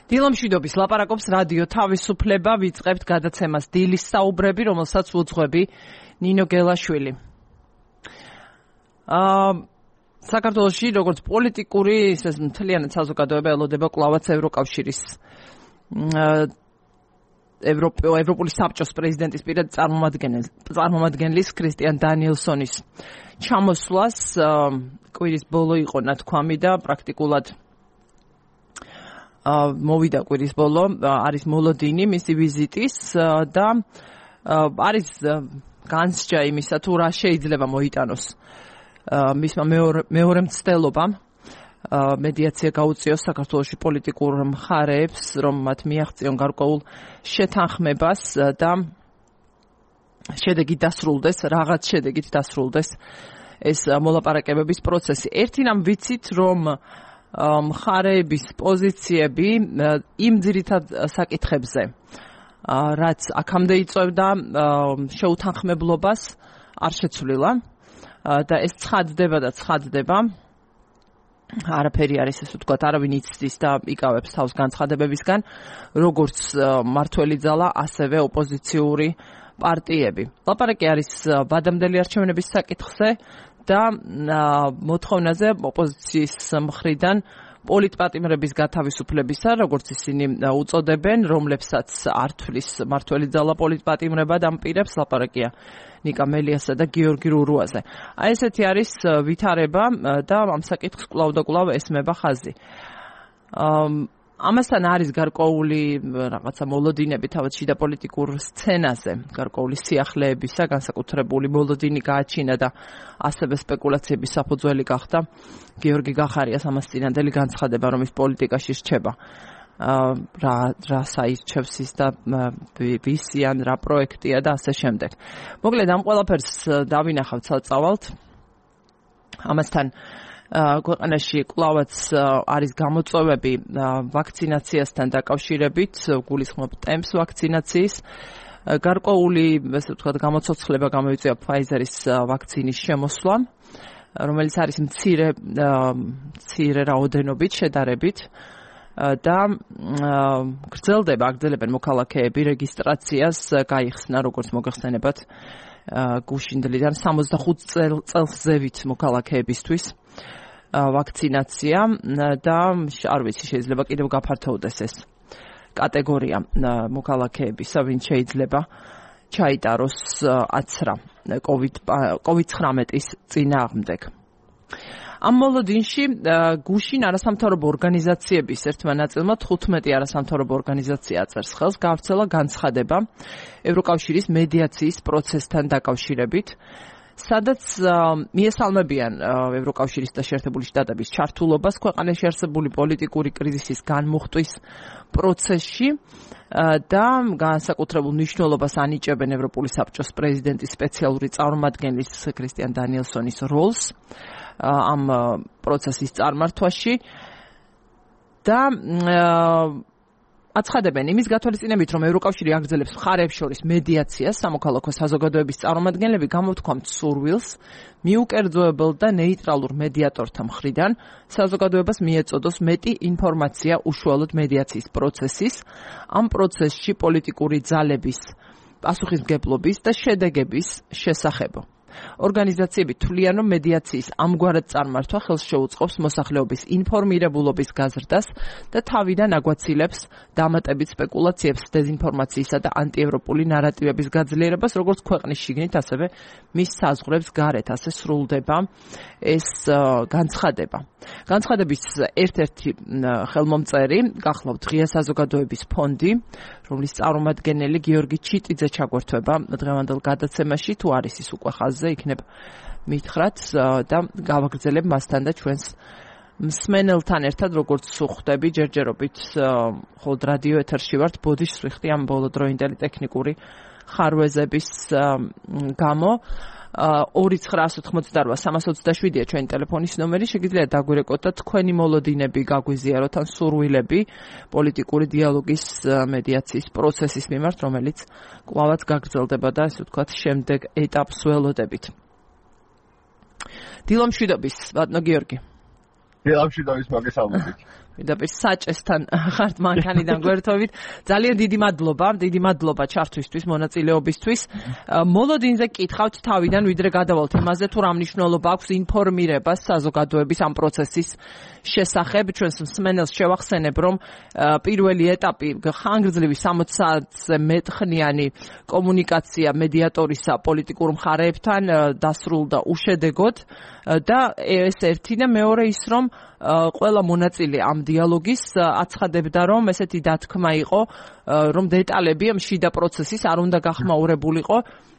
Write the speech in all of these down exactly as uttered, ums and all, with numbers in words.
დილომშვიდობის ლაპარაკობს რადიო თავისუფლება, ვიწყებთ გადაცემას დილის საუბრები, რომელსაც უძღვები ნინო გელაშვილი. აა საქართველოში როგორც პოლიტიკური, ისე მთლიანად საზოგადოება ელოდება კვლავაც ევროკავშირის ევროპული საბჭოს პრეზიდენტის პირად წარმომადგენლის ქრისტიან დანიელსონის ჩამოსვლას კვირის ბოლო იყო ნათქვამი და პრაქტიკულად მოვიდა კვირის ბოლო, არის მოლოდინი მისი ვიზიტის და არის განსჯა იმისა, თუ რა შეიძლება მოიტანოს მისმა მეორე მცდელობამ მედიაცია გაუწიოს საქართველოში პოლიტიკურ მხარეებს, რომ მათ მიაღწიონ გარკვეულ შეთანხმებას და შედეგი დასრულდეს, რაღაც შედეგით დასრულდეს ეს მოლაპარაკებების პროცესი. ერთი რამ ვიცით, რომ მხარეების პოზიციები იმ ძირითად საკითხებზე, რაც აქამდე იწვევდა შეუთანხმებლობას, არ შეცვლილა და ეს ცხადდება და ცხადდება. არაფერი არის ესე ვთქვათ, არავინ იცდის და იკავებს თავს განცხადებებისგან, როგორც მართველი ძალა, ასევე ოპოზიციური პარტიები. ლაპარაკი არის ვადამდელი არჩევნების საკითხზე და მოთხოვნაზე ოპოზიციის მხრიდან პოლიტპატიმრების გათავისუფლებისა, როგორც ისინი უწოდებენ, რომლებსაც არ თვლის მართველი ძალა პოლიტპატიმრებად ამ პირებს, ლაპარაკია ნიკა მელიასა და გიორგი რურუაზე. აი ესეთი არის ვითარება და ამ საკითხს კვლავ და კვლავ ესმება ხაზი. ამასთან არის გარკვეული რაღაცა მოლოდინები თავად შიდა პოლიტიკურ სცენაზე, გარკვეული სიახლეებისა, განსაკუთრებული მოლოდინი გააჩინა და ასევე სპეკულაციების საფუძველი გახდა გიორგი გახარიას ამას წინანდელი განცხადება, რომ ის პოლიტიკაში რჩება. რა რა საირჩევს ის და ვისი ან რა პროექტია და ასე შემდეგ. მოკლედ ამ ყველაფერს დავინახავთ საწავალთ. ამასთან ქვეყანაში კვლავაც არის გამოწვევები ვაქცინაციასთან დაკავშირებით, გულისხმობ ტემპს ვაქცინაციის. გარკვეული, ესე ვთქვათ, გამოცოცხლება გამოიწვია Pfizer-ის ვაქცინის შემოსვლა, რომელიც არის მცირე მცირე რაოდენობით შედარებით. და გრძელდება, აგრძელებენ მოქალაქეები რეგისტრაციას, გაიხსნა, როგორც მოგეხსენებათ, გუშინდლიდან სამოცდახუთ წელს ზევით მოქალაქეებისთვის ვაქცინაცია და არ ვიცი, შეიძლება კიდევ გაფართოვდეს ეს კატეგორია მოქალაქეებისა, ვინც შეიძლება ჩაიტაროს აცრა კოვიდ ცხრამეტის წინააღმდეგ. ამ მოლოდინში გუშინ არასამთავრობო ორგანიზაციების ერთმა ნაწილმა თხუთმეტი არასამთავრობო ორგანიზაცია აწერს ხელს, გაავრცელა განცხადება ევროკავშირის მედიაციის პროცესთან დაკავშირებით, სადაც მიესალმებიან ევროკავშირის და შეერთებული შტატების ჩართულობას ქვეყანაში არსებული პოლიტიკური კრიზისის განმუხტვის პროცესში და განსაკუთრებულ მნიშვნელობას ანიჭებენ ევროპული საბჭოს პრეზიდენტის სპეციალური წარმომადგენლის ქრისტიან დანიელსონის როლს ამ პროცესის წარმართვაში და აცხადებენ იმის გათვალისწინებით, რომ ევროკავშირი აგრძელებს მხარეებს შორის მედიაციას, სამოქალაქო საზოგადოების წარმომადგენლები გამოთქვამთ სურვილს მიუკერძოებელ და ნეიტრალურ მედიატორთა მხრიდან საზოგადოებას მიეწოდოს მეტი ინფორმაცია უშუალოდ მედიაციის პროცესის, ამ პროცესში პოლიტიკური ძალების პასუხისმგებლობის და შედეგების შესახებ. ორგანიზაციები თვლიან, რომ მედიაციის ამგვარად წარმართვა ხელს შეუწყობს მოსახლეობის ინფორმირებულობის გაზრდას და თავიდან აგვაცილებს დამატებით სპეკულაციებს, დეзинფორმაციისა და ანტიევროპული ნარატივების გაძლიერებას, როგორც ქვეყნის შიგნით, ასევე მის საზღვრებს გარეთ, ასე სრულდება ეს განცხადება. განცხადების ერთ-ერთი ხელმომწერი გახლავთ ღია საზოგადოების ფონდი, რომლის წარმომადგენელი გიორგი ჩიტიძე ჩაგვერთვება დღევანდელ გადაცემაში, თუ არის ის უკვე ხაზზე, იქნებ მითხრათ და გავაგრძელებ მასთან და ჩვენს მსმენელთან ერთად, როგორც ვხვდები, ჯერჯერობით მხოლოდ რადიო ეთერში ვართ, ბოდიშს ვიხდი ამ ბოლოდროინდელი ტექნიკური ხარვეზების გამო. ორი ცხრაას ოთხმოცდარვა სამას ოცდაშვიდია ჩვენი ტელეფონის ნომერი, შეგიძლიათ დაგვირეკოთ და თქვენი მოლოდინები გაგვიზიაროთ ან სურვილები პოლიტიკური დიალოგის მედიაციის პროცესის მიმართ, რომელიც კვლავაც გაგრძელდება და ესე ვთქვათ შემდეგ ეტაპს ველოდებით. დილომშვიდობის, ბატონო გიორგი. დილამშვიდობის მოგესალმებით. პირდაპირ საჭესთან ხართ მანქანიდან გვერდთობით. ძალიან დიდი მადლობა, დიდი მადლობა ჩართვისთვის, მონაწილეობისთვის. მოლოდინზე გკითხავთ თავიდან, ვიდრე გადავალთ იმაზე, თუ რა მნიშვნელობა აქვს ინფორმირება საზოგადოების ამ პროცესის შესახებ. ჩვენს მსმენელს შევახსენებ, რომ პირველი ეტაპი ხანგრძლივი სამოცი საათზე მეტხნიანი კომუნიკაცია მედიატორისა პოლიტიკურ მხარეებთან დასრულდა უშედეგოდ და ეს ერთი და მეორე ის, რომ ყველა მონაწილე ამ დიალოგის აცხადებდა, რომ ესეთი დათქმა იყო, რომ დეტალები ამ შიდა პროცესის არ უნდა გახმაურებულიყო.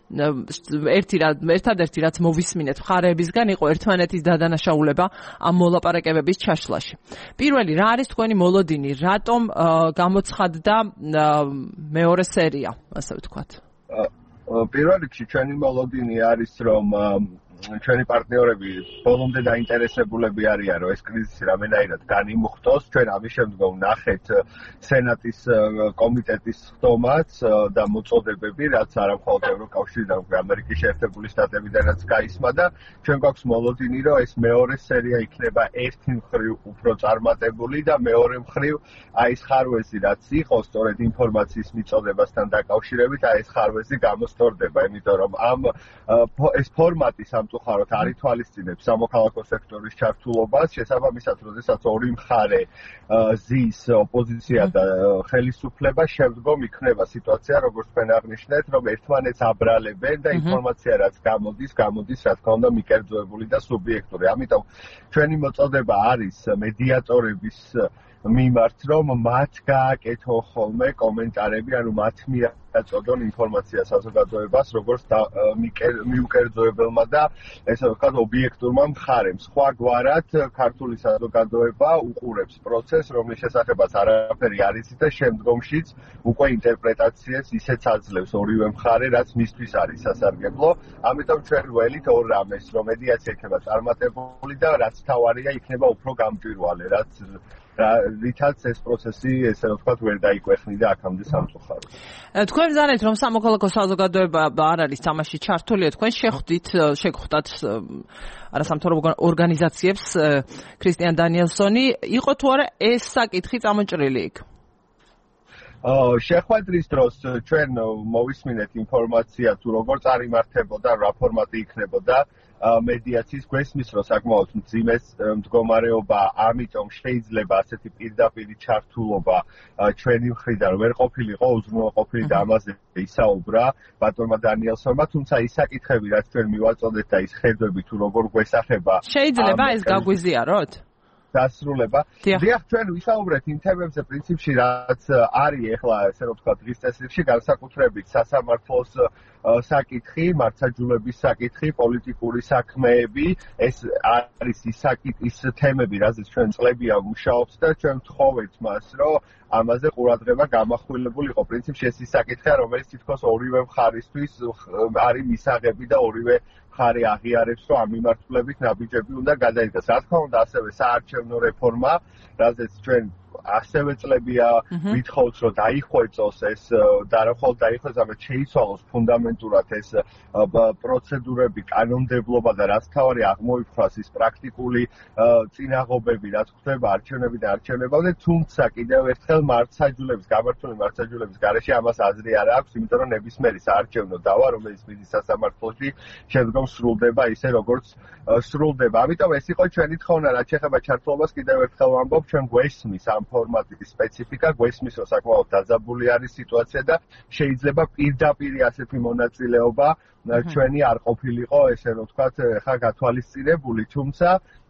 ერთი ერთადერთი რაც მოვისმინეთ მხარეებისგან იყო ერთმანეთის დადანაშაულება ამ მოლაპარაკებების ჩაშლაში. პირველი, რა არის თქვენი მოლოდინი, რატომ გამოცხადდა მეორე სერია, ასე ვთქვათ? პირველ რიგში ჩვენი მოლოდინი არის, რომ ჩვენი პარტნიორები ბოლომდე დაინტერესებულები არიან, რომ ეს კრიზისი რამენაირად განიმუხტოს. ჩვენ ამის შემდგომ ნახეთ სენატის კომიტეტის ხდომაც და მოწოდებები, რაც არა მხოლოდ ევროკავშირიდან, ამერიკის შეერთებული შტატებიდანაც გაისმა და ჩვენ გვაქვს მოლოდინი, რომ ეს მეორე სერია იქნება ერთი მხრივ უფრო წარმატებული და მეორე მხრივ აი ეს ხარვეზი, რაც იყო სწორედ ინფორმაციის მიწოდებასთან დაკავშირებით, აი ეს ხარვეზი გამოსტორდება, იმიტომ რომ ამ ეს ფორმატი სამწუხაროდ არ ითვალისწინებს სამოქალაქო სექტორის ჩართულობას, შესაბამისად, როდესაც ორი მხარე ზის ოპოზიცია და ხელისუფლება, შემდგომ იქნება სიტუაცია, როგორც თქვენ აღნიშნეთ, რომ ერთმანეთს აბრალებენ და ინფორმაცია რაც გამოდის, გამოდის რა თქმა უნდა მიკერძოებული და სუბიექტური. ამიტომ ჩვენი მოწოდება არის მედიატორების მიმართ, რომ მათ გააკეთო ხოლმე კომენტარები, ანუ მათ მიაწოდონ ინფორმაცია საზოგადოებას, როგორც მიუკერძოებელმა და ესე ვთქვათ ობიექტურმა მხარემ. სხვაგვარად, ქართული საზოგადოება უყურებს პროცესს, რომლის შესახებაც არაფერი არ იცის და შემდგომშიც უკვე ინტერპრეტაციას ისეც აძლევს ორივე მხარე, რაც მისთვის არის სასარგებლო. ამიტომ ჩვენ ველით ორ რამეს, რომ მედიაცია იქნება წარმატებული და რაც თავარია, იქნება უფრო გამჭვირვალე, რაც რითაც ეს პროცესი, ესე ვთქვათ, ვერ დაიკვეხნიდა აქამდე სამწუხაროდ. თქვენ ზანეთ, რომ სამოქალაქო საზოგადოება არ არის თამაში ჩართულია, თქვენ შეხვდით, შეგხვდათ არასამთავრობო ორგანიზაციებს, ქრისტიან დანიელსონი, იყო თუ არა ეს საკითხი წამოჭრილი იქ? შეხვედრის დროს ჩვენ მოვისმინეთ ინფორმაცია თუ როგორ წარიმართებოდა, რა ფორმატი იქნებოდა მედიაციის, გვესმის, რომ საკმაოდ მძიმე მდგომარეობა, ამიტომ შეიძლება ასეთი პირდაპირი ჩართულობა ჩვენი მხრიდან ვერ ყოფილიყო უზრუნველყოფილი და ამაზე ისაუბრა ბატონმა დანიელსონმა, თუმცა ის საკითხები, რაც ჩვენ მივაწოდეთ და ის ხედვები თუ როგორ გვესახება, შეიძლება ეს გაგვიზიაროთ? დასრულება. დიახ, ჩვენ ვისაუბრეთ იმ თემებზე პრინციპში, რაც არის ახლა, ესე რომ ვთქვათ, დღის წესრიგში, განსაკუთრებით სასამართლოს საკითხი, მართლმსაჯულების საკითხი, პოლიტიკური საქმეები, ეს არის ის საკითხი, ის თემები, რაზეც ჩვენ წლებია ვმუშაობთ და ჩვენ ვთხოვეთ მას, რომ ამაზე ყურადღება გამახვილებული იყო. პრინციპში ეს ის საკითხია, რომელიც თითქოს ორივე მხარისთვის არის მისაღები და ორივე მხარე აღიარებს, რომ ამ მიმართულებით ნაბიჯები უნდა გადაიღოს. რა თქმა უნდა, ასევე საარჩევნო რეფორმა, რაზეც ჩვენ ასევე წლებია ვითხოვთ, რომ დაიხვეწოს ეს და რა მხოლოდ დაიხვეწოს, არამედ შეიცვალოს ფუნდამენტურად ეს პროცედურები, კანონმდებლობა და რაც თავარი აღმოიფხვრას ის პრაქტიკული წინაღობები, რაც ხდება არჩევნებიდან არჩევნებამდე, თუმცა კიდევ ერთხელ მართლმსაჯულების, გამართული მართლმსაჯულების გარეშე ამას აზრი არ აქვს, იმიტომ რომ ნებისმიერი საარჩევნო დავა, რომელიც მიდის სასამართლოში, შემდგომ სრულდება ისე, როგორც სრულდება. ამიტომ ეს იყო ჩვენი თხოვნა, რაც შეეხება ჩართულობას, კიდევ ერთხელ ვამბობ, ჩვენ გვესმის ამ ფორმატის სპეციფიკა, გვესმის, რომ საკმაოდ დაძაბული არის სიტუაცია და შეიძლება პირდაპირ ასეთი მონაწილეობა ჩვენი არ ყოფილიყო, ესე რომ ვთქვათ, ხა გათვალისწინებული, თუმცა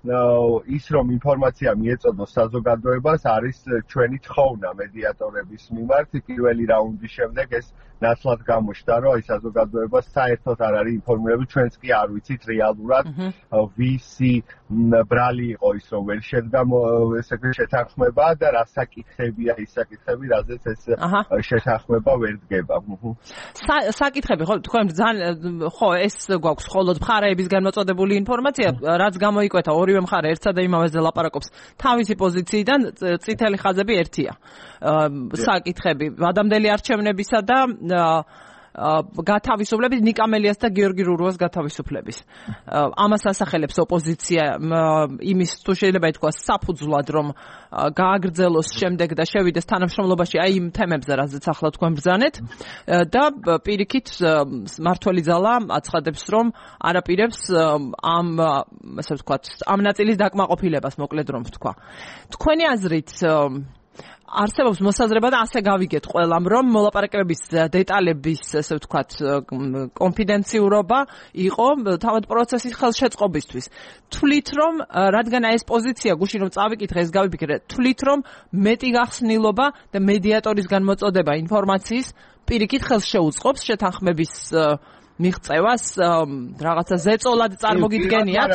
ის რომ ინფორმაცია მიეწოდოს საზოგადოებას არის ჩვენი თხოვნა მედიატორების მიმართ. პირველი რაუნდის შემდეგ ეს ნაცვლად გამოჩნდა, რომ აი საზოგადოება საერთოდ არ არის ინფორმირებული, ჩვენც კი არ ვიცით რეალურად ვისი ბრალი იყო ის, რომ ვერ შედგა ესე შეთანხმება და რა საკითხებია ის საკითხები, რაზეც ეს შეთანხმება ვერ დგება. საკითხები ხო თქვენ ძალიან ხო ეს გვაქვს მხოლოდ მხარეებისგან მოწოდებული ინფორმაცია, რაც გამოიკვეთა ორივე მხარე ერთსა და იმავეზე ლაპარაკობს თავისი პოზიციიდან, წითელი ხაზები ერთია. საკითხები ადამიანელი არჩევნებისა და გათავისუფლების ნიკამელიას და გიორგი რურუას გათავისუფლების. ამას ასახელებს ოპოზიცია იმის თუ შეიძლება ითქვას საფუძვლად რომ გააგრძელოს შემდეგ და შევიდეს თანამშრომლობაში აი იმ თემებზე რაზეც ახლა თქვენ ბრძანეთ და პირიქით მართველი ძალა აცხადებს რომ არაპირებს ამ ასე ვთქვათ ამ ნაწილის დაკმაყოფილებას მოკლედ რომ ვთქვა. თქვენი აზრით არსებობს მოსაზრება და ასე გავიგეთ ყველამ რომ მოლაპარაკებების დეტალების ასე ვთქვათ კონფიდენციურობა იყო თავად პროცესის ხელშეწყობისთვის. თვლით რომ რადგან ეს პოზიცია გუშინ რომ წავიკითხე ეს გავიფიქრე თვლით რომ მეტი გახსნილობა და მედიატორისგან მოწოდება ინფორმაციის პირიქით ხელს შეუწყობს შეთანხმების მიღწევას რაღაცა ზეწოლად წარმოგიდგენიათ?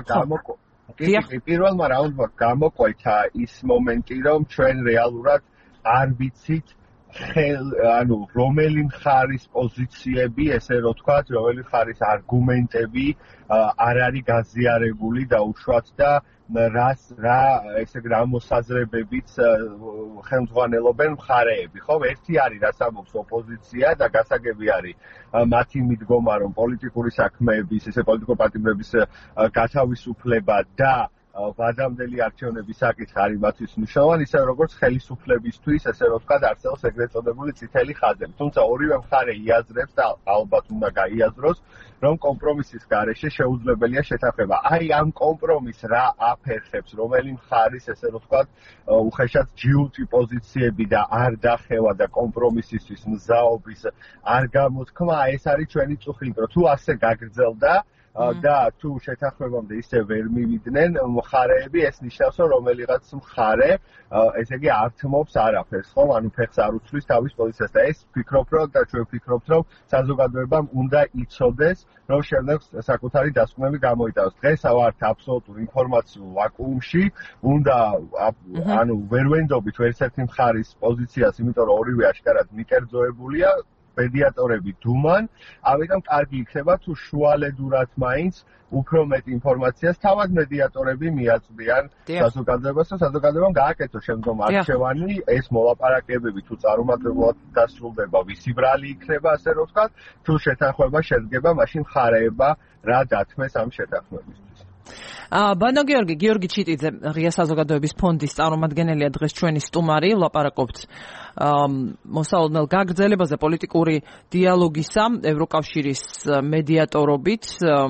პირველმა რაუნდმა გამოყვეთა ის მომენტი, რომ ჩვენ რეალურად არ ვიცით ხელ, ანუ რომელი მხარის პოზიციები, ესე რომ ვთქვათ, რომელი მხარის არგუმენტები არ არის გაზიარებული და უშუალოდ და რას რა ესე რა მოსაზრებებით ხელმძღვანელობენ მხარეები, ხო? ერთი არის რაც ამბობს ოპოზიცია და გასაგები არის მათი მიდგომა, რომ პოლიტიკური საქმეების, ესე პოლიტიკური პარტიების გათავისუფლება და ვადამდელი არჩევნების საკითხი არის მათთვის მნიშვნელოვანი, ისე როგორც ხელისუფლებისთვის, ესე რომ ვთქვათ, არსებობს ეგრეთ წოდებული წითელი ხაზები. თუმცა ორივე მხარე იაზრებს და ალბათ უნდა გაიაზროს, რომ კომპრომისის გარეშე შეუძლებელია შეთანხმება. აი ამ კომპრომისს რა აფერხებს, რომელი მხარის, ესე რომ ვთქვათ, უხეშად ჯიუტი პოზიციები და არ დახევა და კომპრომისისთვის მზაობის არ გამოთქმა, ეს არის ჩვენი წუხი, იმიტომ თუ ასე გაგრძელდა და თუ შეთანხმებამდე ისე ვერ მივიდნენ მხარეები, ეს ნიშნავს, რომ რომელიღაც მხარე, ესე იგი ართმობს არაფერს, ხო? ანუ ფეხს არ უცვლის თავის პოზიციას და ეს ვფიქრობ, რომ და ჩვენ ვფიქრობთ, რომ საზოგადოებამ უნდა იცოდეს, რომ შემდეგ საკუთარი დასკვნები გამოიტანოს. დღეს ვართ აბსოლუტურ ინფორმაციულ ვაკუუმში, უნდა ანუ ვერ ვენდობით ერთ-ერთი მხარის პოზიციას, იმიტომ რომ ორივე აშკარად მიკერძოებულია. მედიატორები დუმან, ამიტომ კარგი იქნება თუ შუალედურად მაინც უფრო მეტ ინფორმაციას თავად მედიატორები მიაწვდიან საზოგადოებას და საზოგადოებამ გააკეთოს შემდგომ არჩევანი, ეს მოლაპარაკებები თუ წარუმატებლად დასრულდება, ვისი ბრალი იქნება, ასე რომ ვთქვათ, თუ შეთანხმება შედგება, მაშინ მხარეება რა დათმეს ამ შეთანხმებისთვის. ბანო გიორგი, გიორგი ჩიტიძე, ღია საზოგადოების ფონდის წარმომადგენელია დღეს ჩვენი სტუმარი, ვლაპარაკობთ მოსავალნელ გაგრძელებაზე პოლიტიკური დიალოგისა ევროკავშირის მედიატორობით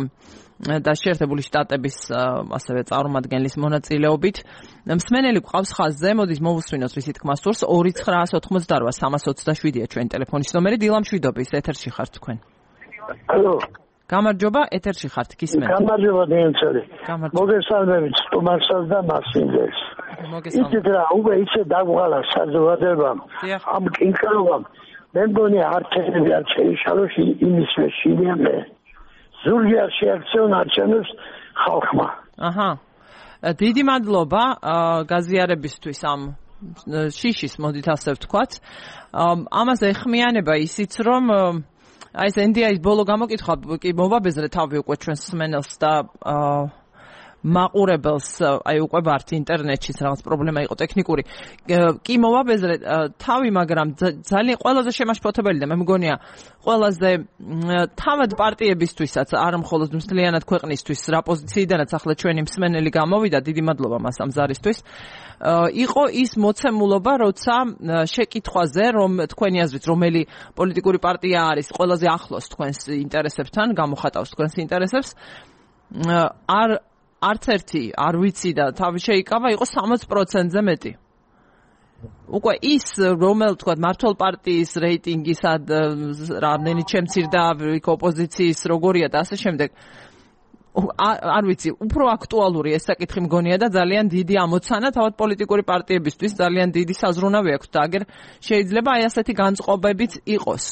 და შეერთებული შტატების ასევე წარმომადგენლის მონაწილეობით. მსმენელი გვყავს ხაზზე, მოდის მოვუსვინოთ რისი თქმა სურს. ორი ცხრა ოცდაოთხმოცდაოთხ სამას ოცდაშვიდია ჩვენი ტელეფონის ნომერი. დილა მშვიდობის, ეთერში ხართ თქვენ. ალო. გამარჯობა, ეთერში ხართ, გისმენთ. გამარჯობა, დიენცელი. მოგესალმებით სტუმარსაც და მასინდეს. იცით რა, უკვე ისე დაგვალა საზოგადოებამ ამ კინკრობამ. მე მგონი არჩევნები არ შეიშალოს იმის მეშინიამდე. ზურგი არ შეაქციონ არჩევნებს ხალხმა. აჰა. დიდი მადლობა გაზიარებისთვის ამ შიშის, მოდით ასე ვთქვათ. ამაზე ეხმიანება ისიც, რომ აი ეს ენ დი აის ბოლო გამოკითხვა კი მოვაბეზრე თავი უკვე ჩვენს მსმენელს და მაყურებელს, აი უკვე ვართ ინტერნეტშიც რაღაც პრობლემა იყო ტექნიკური. კი მოვაბეზრე თავი, მაგრამ ძალიან ყველაზე შემაშფოთებელი და მე მგონია ყველაზე თავად პარტიებისთვისაც, არ მხოლოდ მთლიანად ქვეყნისთვის, რა პოზიციიდანაც ახლა ჩვენი მსმენელი გამოვიდა, დიდი მადლობა მას ამ ზარისთვის. იყო ის მოცემულობა, როცა შეკითხვაზე, რომ თქვენი აზრით, რომელი პოლიტიკური პარტია არის ყველაზე ახლოს თქვენს ინტერესებთან, გამოხატავს თქვენს ინტერესებს, არ არც ერთი არ ვიცი და თავი შეიკავა, იყო სამოცი პროცენტზე მეტი. უკვე ის, რომელ თქვა მართლ პარტიის რეიტინგისა რამდენი შემცირდა იქ ოპოზიციის როგორია და ასე შემდეგ. არ ვიცი, უფრო აქტუალური ეს საკითხი მგონია და ძალიან დიდი ამოცანა თავად პოლიტიკური პარტიებისთვის, ძალიან დიდი საზრუნავი აქვს და აგერ შეიძლება აი ასეთი განწყობებიც იყოს.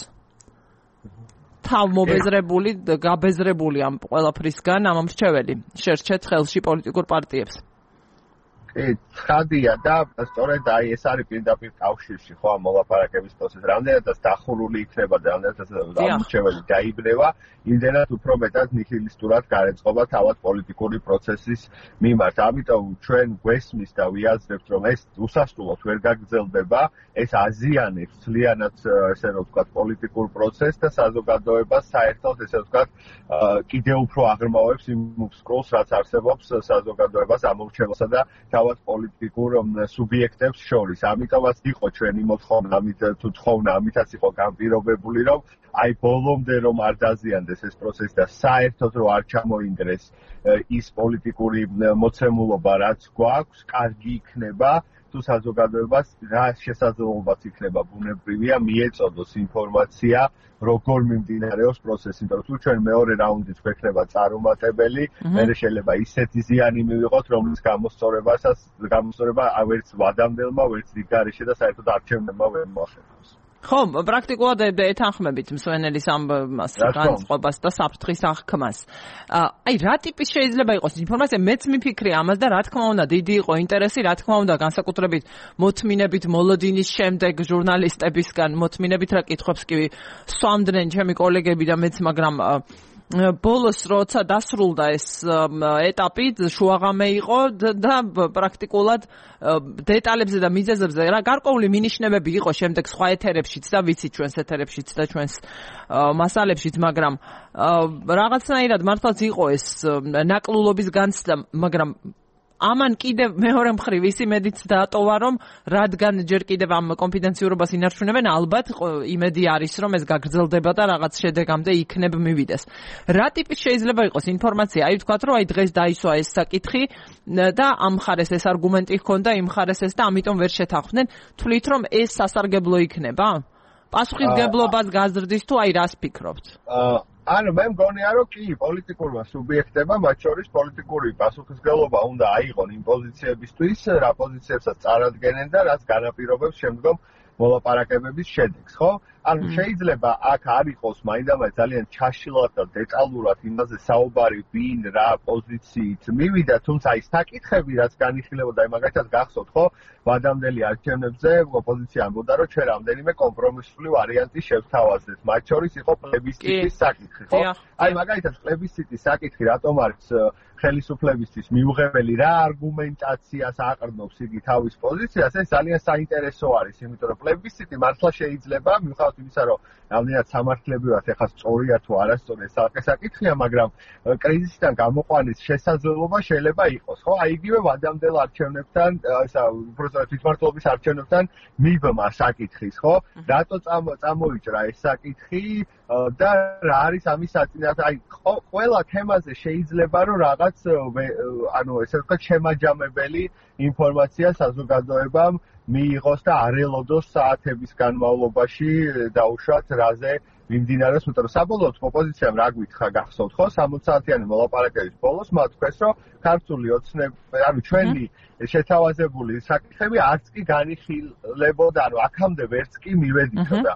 თავმობეზრებული, გაბეზრებული ამ ყველაფრისგან ამ მრჩეველი შერჩეთ ხელში პოლიტიკურ პარტიებს. კი, ცხადია და სწორედ აი ეს არის პირდაპირ კავშირში ხო ამ მოლაპარაკების პროცესს. რამდენადაც დახურული იქნება და რამდენადაც ამორჩეველი დაიბნევა, იმდენად უფრო მეტად ნიჰილისტურად გარეწყობა თავად პოლიტიკური პროცესის მიმართ. ამიტომ ჩვენ გვესმის და ვიაზრებთ, რომ ეს უსასრულოდ ვერ გაგრძელდება, ეს აზიანებს ძალიანაც ესე რომ ვთქვათ პოლიტიკურ პროცესს და საზოგადოებას საერთოდ ესე ვთქვათ კიდევ უფრო აღრმავებს იმ მსკროლს, რაც არსებობს საზოგადოებას ამორჩევლსა და თავად პოლიტიკურ სუბიექტებს შორის. ამიტომაც იყო ჩვენი მოთხოვნა, ამით თუ თხოვნა, ამითაც იყო განპირობებული, რომ აი ბოლომდე რომ არ დაზიანდეს ეს პროცესი და საერთოდ რომ არ ჩამოინგრეს ის პოლიტიკური მოცემულობა, რაც გვაქვს, კარგი იქნება თუ საზოგადოებას რა შესაძლებლობაც იქნება ბუნებრივია მიეწოდოს ინფორმაცია როგორ მიმდინარეობს პროცესი, იმიტომ რომ თუ ჩვენ მეორე რაუნდიც გვექნება წარუმატებელი, მერე შეიძლება ისეთი ზიანი მივიღოთ, რომლის გამოსწორებასაც გამოსწორება ვერც ვადამდელმა, ვერც რიგარეშე და საერთოდ არჩევნებმა ვერ მოახერხოს. ხო, პრაქტიკულად ეთანხმებით მსვენელის ამ განწყობას და საფრთხის აღქმას. აი, რა ტიპის შეიძლება იყოს ინფორმაცია? მეც მიფიქრე ამას და რა თქმა უნდა, დიდი იყო ინტერესი, რა თქმა უნდა, განსაკუთრებით მოთმინებით მოლოდინის შემდეგ ჟურნალისტებისგან მოთმინებით რა კითხვებს კი სვამდნენ ჩემი კოლეგები და მეც, მაგრამ ბოლოს როცა დასრულდა ეს ეტაპი, შუაღამე იყო და პრაქტიკულად დეტალებზე და მიზეზებზე რა გარკვეული მინიშნებები იყო შემდეგ სხვა ეთერებშიც და ვიცით ჩვენს ეთერებშიც და ჩვენს მასალებშიც, მაგრამ რაღაცნაირად მართლაც იყო ეს ნაკლულობის განცდა, მაგრამ ამან კიდევ მეორე მხრივ ისი მედიც დაატოვა, რომ რადგან ჯერ კიდევ ამ კონფიდენციურობას ინარჩუნებენ, ალბათ იმედი არის, რომ ეს გაგრძელდება და რაღაც შედეგამდე იქნებ მივიდეს. რა ტიპის შეიძლება იყოს ინფორმაცია? აი ვთქვათ, რომ აი დღეს დაისვა ეს საკითხი და ამ მხარეს ეს არგუმენტი ჰქონდა, იმ მხარეს ეს და ამიტომ ვერ შეთანხმდნენ. თვლით, რომ ეს სასარგებლო იქნება? პასუხისგებლობას გაზრდის თუ აი რას ფიქრობთ? ანუ მე მგონია რომ კი პოლიტიკურმა სუბიექტებმა მათ შორის პოლიტიკური პასუხისგებლობა უნდა აიღონ იმ პოზიციებისთვის, რა პოზიციებსაც წარადგენენ და რაც განაპირობებს შემდგომ მოლაპარაკებების შედეგს, ხო? ანუ შეიძლება აქ არ იყოს მაინდამაინც ძალიან ჩაშილად და დეტალურად იმაზე საუბარი, ვინ რა პოზიციით მივიდა, თუმცა ის საკითხები, რაც განიხილებოდა, აი მაგალითად გახსოვთ, ხო? ვადამდელი არჩევნებზე ოპოზიცია ამბობდა, რომ ჩვენ რამდენიმე კომპრომისული ვარიანტი შევთავაზეთ. მათ შორის იყო პლებისციტის საკითხი, ხო? აი მაგალითად პლებისციტის საკითხი რატომ არის ხელისუფლებისთვის მიუღებელი, რა არგუმენტაციას აყრდნობს იგი თავის პოზიციას, ეს ძალიან საინტერესო არის, იმიტომ რომ პლებისციტი მართლა შეიძლება, მიუხედავად იმისა, რომ რამდენად სამართლებრივად ეხლა სწორია თუ არასწორია საკითხია, მაგრამ კრიზისიდან გამოყვანის შესაძლებლობა შეიძლება იყოს, ხო? აი იგივე ვადამდელ არჩევნებთან, ისა უბრალოდ თვითმმართველობის არჩევნებთან მიბმა საკითხის, ხო? რატო წამოიჭრა ეს საკითხი და რა არის ამის საწინააღმდეგო? აი ყველა თემაზე შეიძლება რომ რაღაც ანუ ესე ვთქვათ შემაჯამებელი ინფორმაცია საზოგადოებამ მიიღოს და არ ელოდოს საათების განმავლობაში დაუშვათ რაზე მიმდინარეობს, იმიტომ რომ საბოლოოდ ოპოზიციამ რა გვითხრა გახსოვთ ხო? სამოცი საათიანი მოლაპარაკების ბოლოს მათ თქვეს, რომ ქართული ოცნები, ანუ ჩვენი შეთავაზებული საკითხები არც კი განიხილებოდა, ანუ აქამდე ვერც კი მივედითოდა.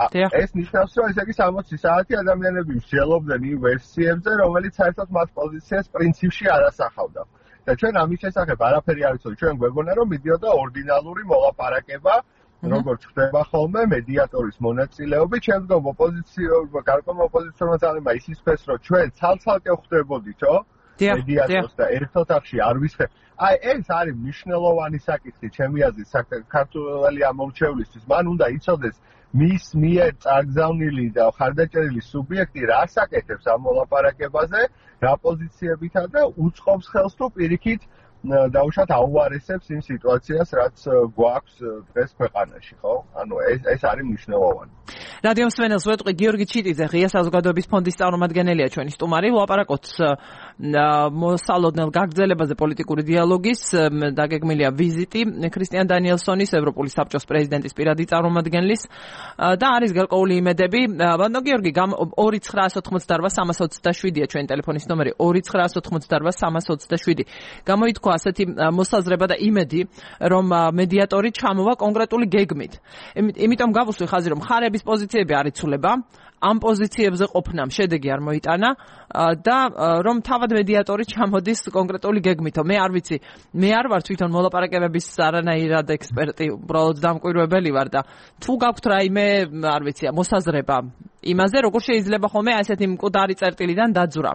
ეს ნიშნავს, რომ ესე იგი სამოცი საათი ადამიანები მსჯელობდნენ იმ ვერსიებზე, რომელიც საერთოდ მათ პოზიციას პრინციპში არ ასახავდა. და ჩვენ ამის შესახებ არაფერი არ ვიცოდი, ჩვენ გვეგონა რომ მიდიოდა ორდინალური მოლაპარაკება, როგორც ხდება ხოლმე მედიატორის მონაწილეობით, შემდგომ ოპოზიციურმა, გარკვეულმა ოპოზიციურმა ძალებმა ისიც ფეს, რომ ჩვენ ცალ-ცალკე ხვდებოდითო მედიატორს და ერთ ოთახში არ ვისხებ. აი ეს არის მნიშვნელოვანი საკითხი, ჩემი აზრით, ქართული ამომრჩევლისთვის. მან უნდა იცოდეს მის მიერ წაგზავნილი და ხარდაჭერილი სუბიექტი რას აკეთებს ამ მოლაპარაკებაზე, რა პოზიციებითა და უწყობს ხელს თუ პირიქით დაუშვათ აუარესებს იმ სიტუაციას, რაც გვაქვს დღეს ქვეყანაში, ხო? ანუ ეს ეს არის მნიშვნელოვანი. რადიო მსმენელს ვეტყვი გიორგი ჩიტიძე, ღია საზოგადოების ფონდის წარმომადგენელია ჩვენი სტუმარი. ვლაპარაკოთ მოსალოდნელ გაგრძელებაზე პოლიტიკური დიალოგის, დაგეგმილია ვიზიტი ქრისტიან დანიელსონის, ევროპული საბჭოს პრეზიდენტის პირადი წარმომადგენლის და არის გარკვეული იმედები. ბატონო გიორგი, ორი ცხრაას ოთხმოცდაოთხ სამას ოცდაშვიდია ჩვენი ტელეფონის ნომერი ორი ცხრაას ოთხმოცდაოთხ სამას ოცდაშვიდი. გამოითქვა თქვა ასეთი მოსაზრება და იმედი, რომ მედიატორი ჩამოვა კონკრეტული გეგმით. იმიტომ გავუსვი ხაზი, რომ მხარეების პოზიციები არ იცვლება, ამ პოზიციებზე ყოფნამ შედეგი არ მოიტანა და რომ თავად მედიატორი ჩამოდის კონკრეტული გეგმითო. მე არ ვიცი, მე არ ვარ თვითონ მოლაპარაკებების არანაირად ექსპერტი, უბრალოდ დამკვირვებელი ვარ და თუ გაქვთ რაიმე, არ ვიცი, მოსაზრება იმაზე, როგორ შეიძლება ხოლმე ასეთი მკვდარი წერტილიდან დაძვრა.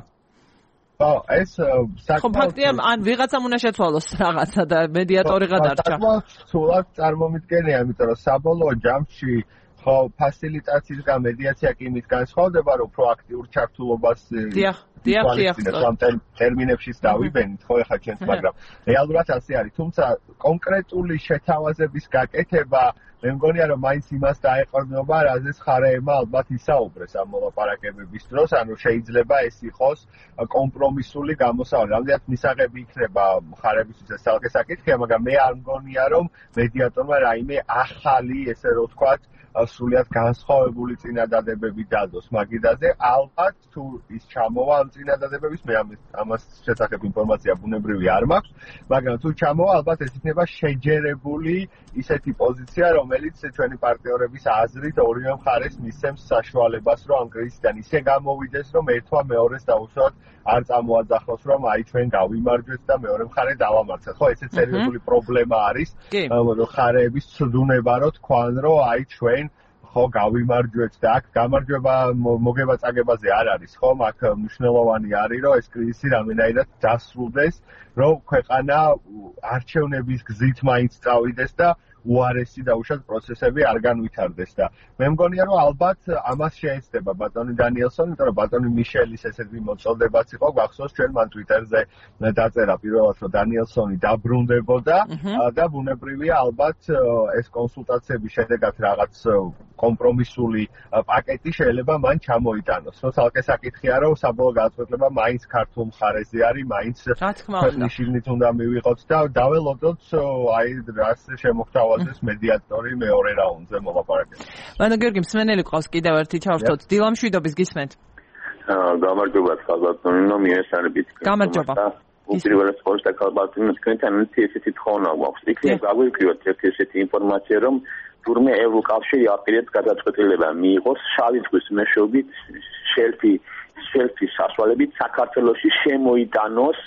ხო, ეს ხო ფაქტია, ან ვიღაცამ უნდა შეცვალოს რაღაცა და მედიატორი გადარჩა. სულად წარმომიდგენია, იმიტომ რომ საბოლოო ჯამში ხო ფასილიტაციისგან მედიაცია კი იმით განსხვავდება, რომ პროაქტიურ ჩართულობას დიახ, დიახ, დიახ. ტერმინებშიც დავიბენით, ხო ეხლა ჩვენს, მაგრამ რეალურად ასე არის. თუმცა კონკრეტული შეთავაზების გაკეთება მე მგონია რომ მაინც იმას დაეყრდნობა, რაზეც მხარეებმა ალბათ ისაუბრეს ამ მოლაპარაკებების დროს, ანუ შეიძლება ეს იყოს კომპრომისული გამოსავალი. რამდენად მისაღები იქნება მხარეებისთვის ეს თალკე საკითხია, მაგრამ მე არ მგონია რომ მედიატორმა რაიმე ახალი, ესე რომ ვთქვათ, სრულიად განსხვავებული წინადადებები დადოს მაგიდაზე. ალბათ თუ ის ჩამოვა ამ წინადადებების, მე ამას შესახებ ინფორმაცია ბუნებრივი არ მაქვს, მაგრამ თუ ჩამოვა, ალბათ ეს იქნება შეჯერებული ისეთი პოზიცია, რომელიც ჩვენი პარტნიორების აზრით ორივე მხარეს მისცემს საშუალებას, რომ ამ კრიზისიდან ისე გამოვიდეს, რომ ერთმა მეორეს დაუშვათ არ წამოაძახოს, რომ აი ჩვენ გავიმარჯვეთ და მეორე მხარე დავამარცხეთ. ხო, ესეც სერიოზული პრობლემა არის, მხარეების ცდუნება, რომ თქვან, რომ აი ჩვენ ხო გავიმარჯვეთ და აქ გამარჯვება მოგება წაგებაზე არ არის, ხო? აქ მნიშვნელოვანი არის, რომ ეს კრიზისი რამენაირად დასრულდეს, რომ ქვეყანა არჩევნების გზით მაინც წავიდეს და უარესი დაუშვათ პროცესები არ განვითარდეს და მე მგონია რომ ალბათ ამას შეეცდება ბატონი დანიელსონი, იმიტომ რომ ბატონი მიშელის ესეთი მოწოდებაც იყო, გახსოვს ჩვენ მან ტვიტერზე დაწერა პირველად რომ დანიელსონი დაბრუნდებოდა და ბუნებრივია ალბათ ეს კონსულტაციების შედეგად რაღაც კომპრომისული პაკეტი შეიძლება მან ჩამოიტანოს. რომ თალკე საკითხია რომ საბოლოო გადაწყვეტილება მაინც ქართულ მხარეზე არის, მაინც ქვეყნის შიგნით უნდა მივიღოთ და დაველოდოთ აი რას შემოგთავაზეს მედიატორი მეორე რაუნდზე მოლაპარაკება. მანო გიორგი მსმენელი ყავს კიდევ ერთი ჩავერთოთ. დილა მშვიდობის გისმენთ. გამარჯობა ხალბატონი, მიესალმებით. გამარჯობა. უპირველეს ყოვლისა ხალბატონი, თქვენთან ესეთი თხოვნა გვაქვს. იქნებ გაგვირკვიოთ ერთი ესეთი ინფორმაცია, რომ თურმე ევროკავშირი აპირებს გადაწყვეტილება მიიღოს შავი ზღვის მეშვეობით შელფი შელფის საშუალებით საქართველოში შემოიტანოს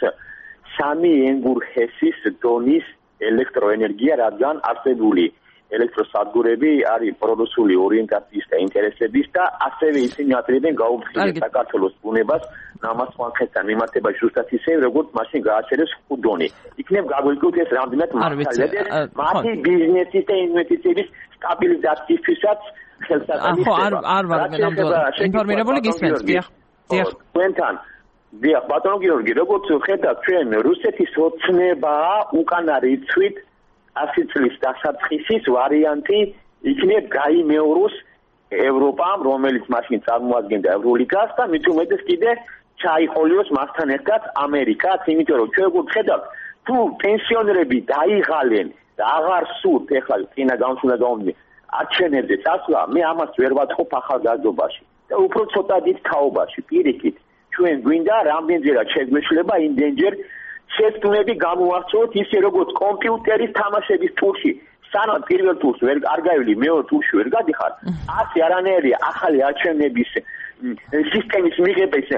სამი ენგურჰესის დონის ელექტროენერგია, რადგან არსებული ელექტროსადგურები არის პრორუსული ორიენტაციის და ინტერესების და ასევე ისინი აპირებენ გაუფრთხილდეს საქართველოს ბუნებას ამას ხალხთან მიმართებაში ზუსტად ისე როგორც მაშინ გააჩერეს ხუდონი. იქნებ გაგვიგოთ ეს რამდენად მასალები მათი ბიზნესის და ინვესტიციების სტაბილიზაციისთვისაც ხელსაყრელი ხო არ არ ვარ ნამდვილად ინფორმირებული გისმენთ დიახ დიახ თქვენთან დიახ ბატონო გიორგი როგორც ხედავთ ჩვენ რუსეთის ოცნება უკან არიცვით ასი წლის დასაწყისის ვარიანტი იქნებ გაიმეოროს ევროპამ, რომელიც მაშინ წარმოადგენდა ევროლიგას და მით უმეტეს კიდე ჩაიყოლიოს მასთან ერთად ამერიკაც, იმიტომ რომ ჩვენ ვხედავთ თუ პენსიონერები დაიღალენ და აღარ სურთ ეხლა წინა გამოსვლა გაუმდი არჩევნებზე წასვლა, მე ამას ვერ ვაწყობ ახალგაზრდობაში და უფრო ცოტა დიდ თაობაში პირიქით ჩვენ გვინდა რამდენჯერაც შეგვეშლება იმდენჯერ შეცდომები გამოვარჩიოთ ისე როგორც კომპიუტერის თამაშების ტურში სანამ პირველ ტურს ვერ არ გავილი მეორე ტურში ვერ გადიხარ ასე არანაირი ახალი არჩევნების სისტემის მიღების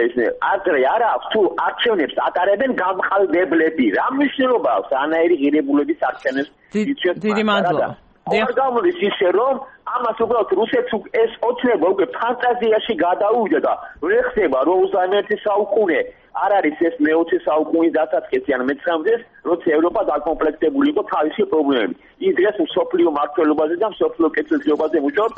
აზრი არ აქვს თუ არჩევნებს ატარებენ გამყალბებლები რა მნიშვნელობა აქვს ანაირი ღირებულების არჩევნებს დიდი მადლობა არ გამოდის ისე რომ ამას უბრალოდ რუსეთს ეს ოცნება უკვე ფანტაზიაში გადაუვიდა და ვერ ხდება რომ ოცდამეერთე საუკუნე არ არის ეს მეოცე საუკუნის დასაწყისი ან მეცხრამეტეს როცა ევროპა დაკომპლექტებული იყო თავისი პრობლემებით ის დღეს მსოფლიო მართლობაზე და მსოფლიო კეთილდღეობაზე მუშაობს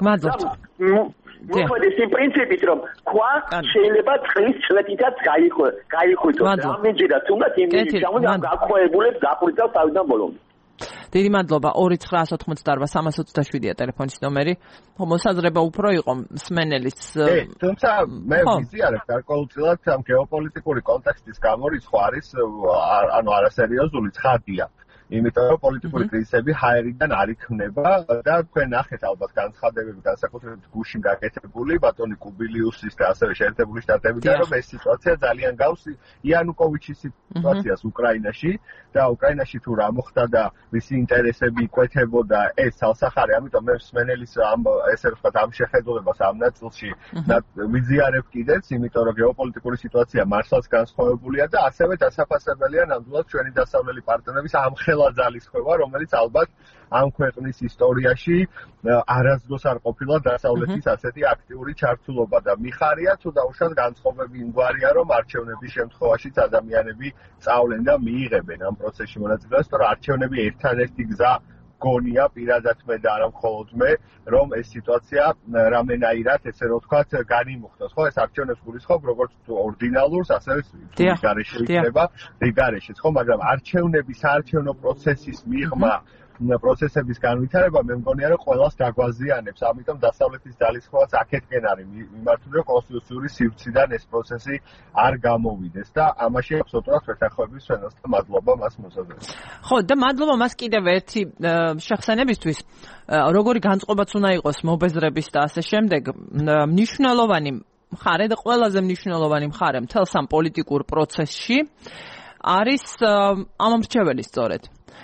მოხდეს იმ პრინციპით რომ ქვა შეიძლება წყლის წვეთითაც გაიხვიტოს რამდენჯერაც უნდა იმ შემოდა გაქვეებულებს გაფრთხილდეს თავიდან ბოლომდე დიდი მადლობა ორი ცხრა ოთხმოცდაარბა სამას ოცდაშვიდია ტელეფონის ნომერი. მოსაზრება უფრო იყო მსმენელის. თუმცა მე ვიზიარებ გარკვეულწილად ამ გეოპოლიტიკური კონტექსტის გამორიცხვა არის ანუ არასერიოზული ცხადია. იმიტომ რომ პოლიტიკური კრიზისები ჰაერიდან არ იქმნება და თქვენ ნახეთ ალბათ განცხადებები განსაკუთრებით გუშინ გაკეთებული ბატონი კუბილიუსის და ასევე შეერთებული შტატებიდან რომ ეს სიტუაცია ძალიან გავს იანუკოვიჩის სიტუაციას უკრაინაში და უკრაინაში თუ რა მოხდა და მისი ინტერესები იკვეთებოდა ეს ცალსახარი ამიტომ მე მსმენელის ამ ესე ვთქვათ ამ შეხედულებას ამ ნაწილში ვიზიარებ კიდეც იმიტომ რომ გეოპოლიტიკური სიტუაცია მართლაც განსხვავებულია და ასევე დასაფასებელია ნამდვილად ჩვენი დასავლელი პარტნიორების ამხელა ძალისხმევა რომელიც ალბათ ამ ქვეყნის ისტორიაში არასდროს არ ყოფილა დასავლეთის ასეთი აქტიური ჩართულობა და მიხარია თუ დაუშვათ განწყობები იმგვარია რომ არჩევნების შემთხვევაშიც ადამიანები სწავლენ და მიიღებენ ამ პროცესში მონაწილეობას თორე არჩევნები ერთადერთი გზა გონია პირადად მე და არა მხოლოდ მე რომ ეს სიტუაცია რამენაირად ესე რომ ვთქვათ განიმუხტოს ხო ეს არჩევნებს გულისხმობ როგორც ორდინალურს ასევე რიგარეში იქნება რიგარეშიც ხო მაგრამ არჩევნების საარჩევნო პროცესის მიღმა პროცესების განვითარება მე მგონია რომ ყველას დაგვაზიანებს ამიტომ დასავლეთის ძალისხმევაც აქეთკენ არის მიმართული რომ კონსტიტუციური სივრციდან ეს პროცესი არ გამოვიდეს და ამაში აბსოლუტურად ვეთანხმები ჩვენს და მადლობა მას მოსაზრებას ხო და მადლობა მას კიდევ ერთი შეხსენებისთვის როგორი განწყობაც უნდა იყოს მობეზრების და ასე შემდეგ მნიშვნელოვანი მხარე და ყველაზე მნიშვნელოვანი მხარე მთელს ამ პოლიტიკურ პროცესში არის ამომრჩეველი სწორედ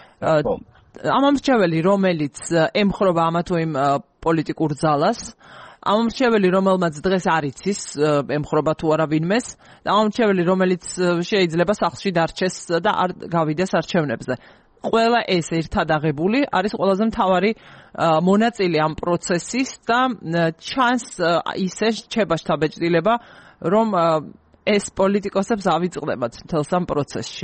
ამომრჩეველი, რომელიც ემხრობა ამა თუ იმ პოლიტიკურ ძალას, ამომრჩეველი, რომელმაც დღეს არ იცის ემხრობა თუ არა ვინმეს, და ამომრჩეველი, რომელიც შეიძლება სახლში დარჩეს და არ გავიდეს არჩევნებზე. ყველა ეს ერთად აღებული არის ყველაზე მთავარი მონაწილე ამ პროცესის და ჩანს ისე რჩება შთაბეჭდილება, რომ ეს პოლიტიკოსებს ავიწყდებათ მთელს ამ პროცესში.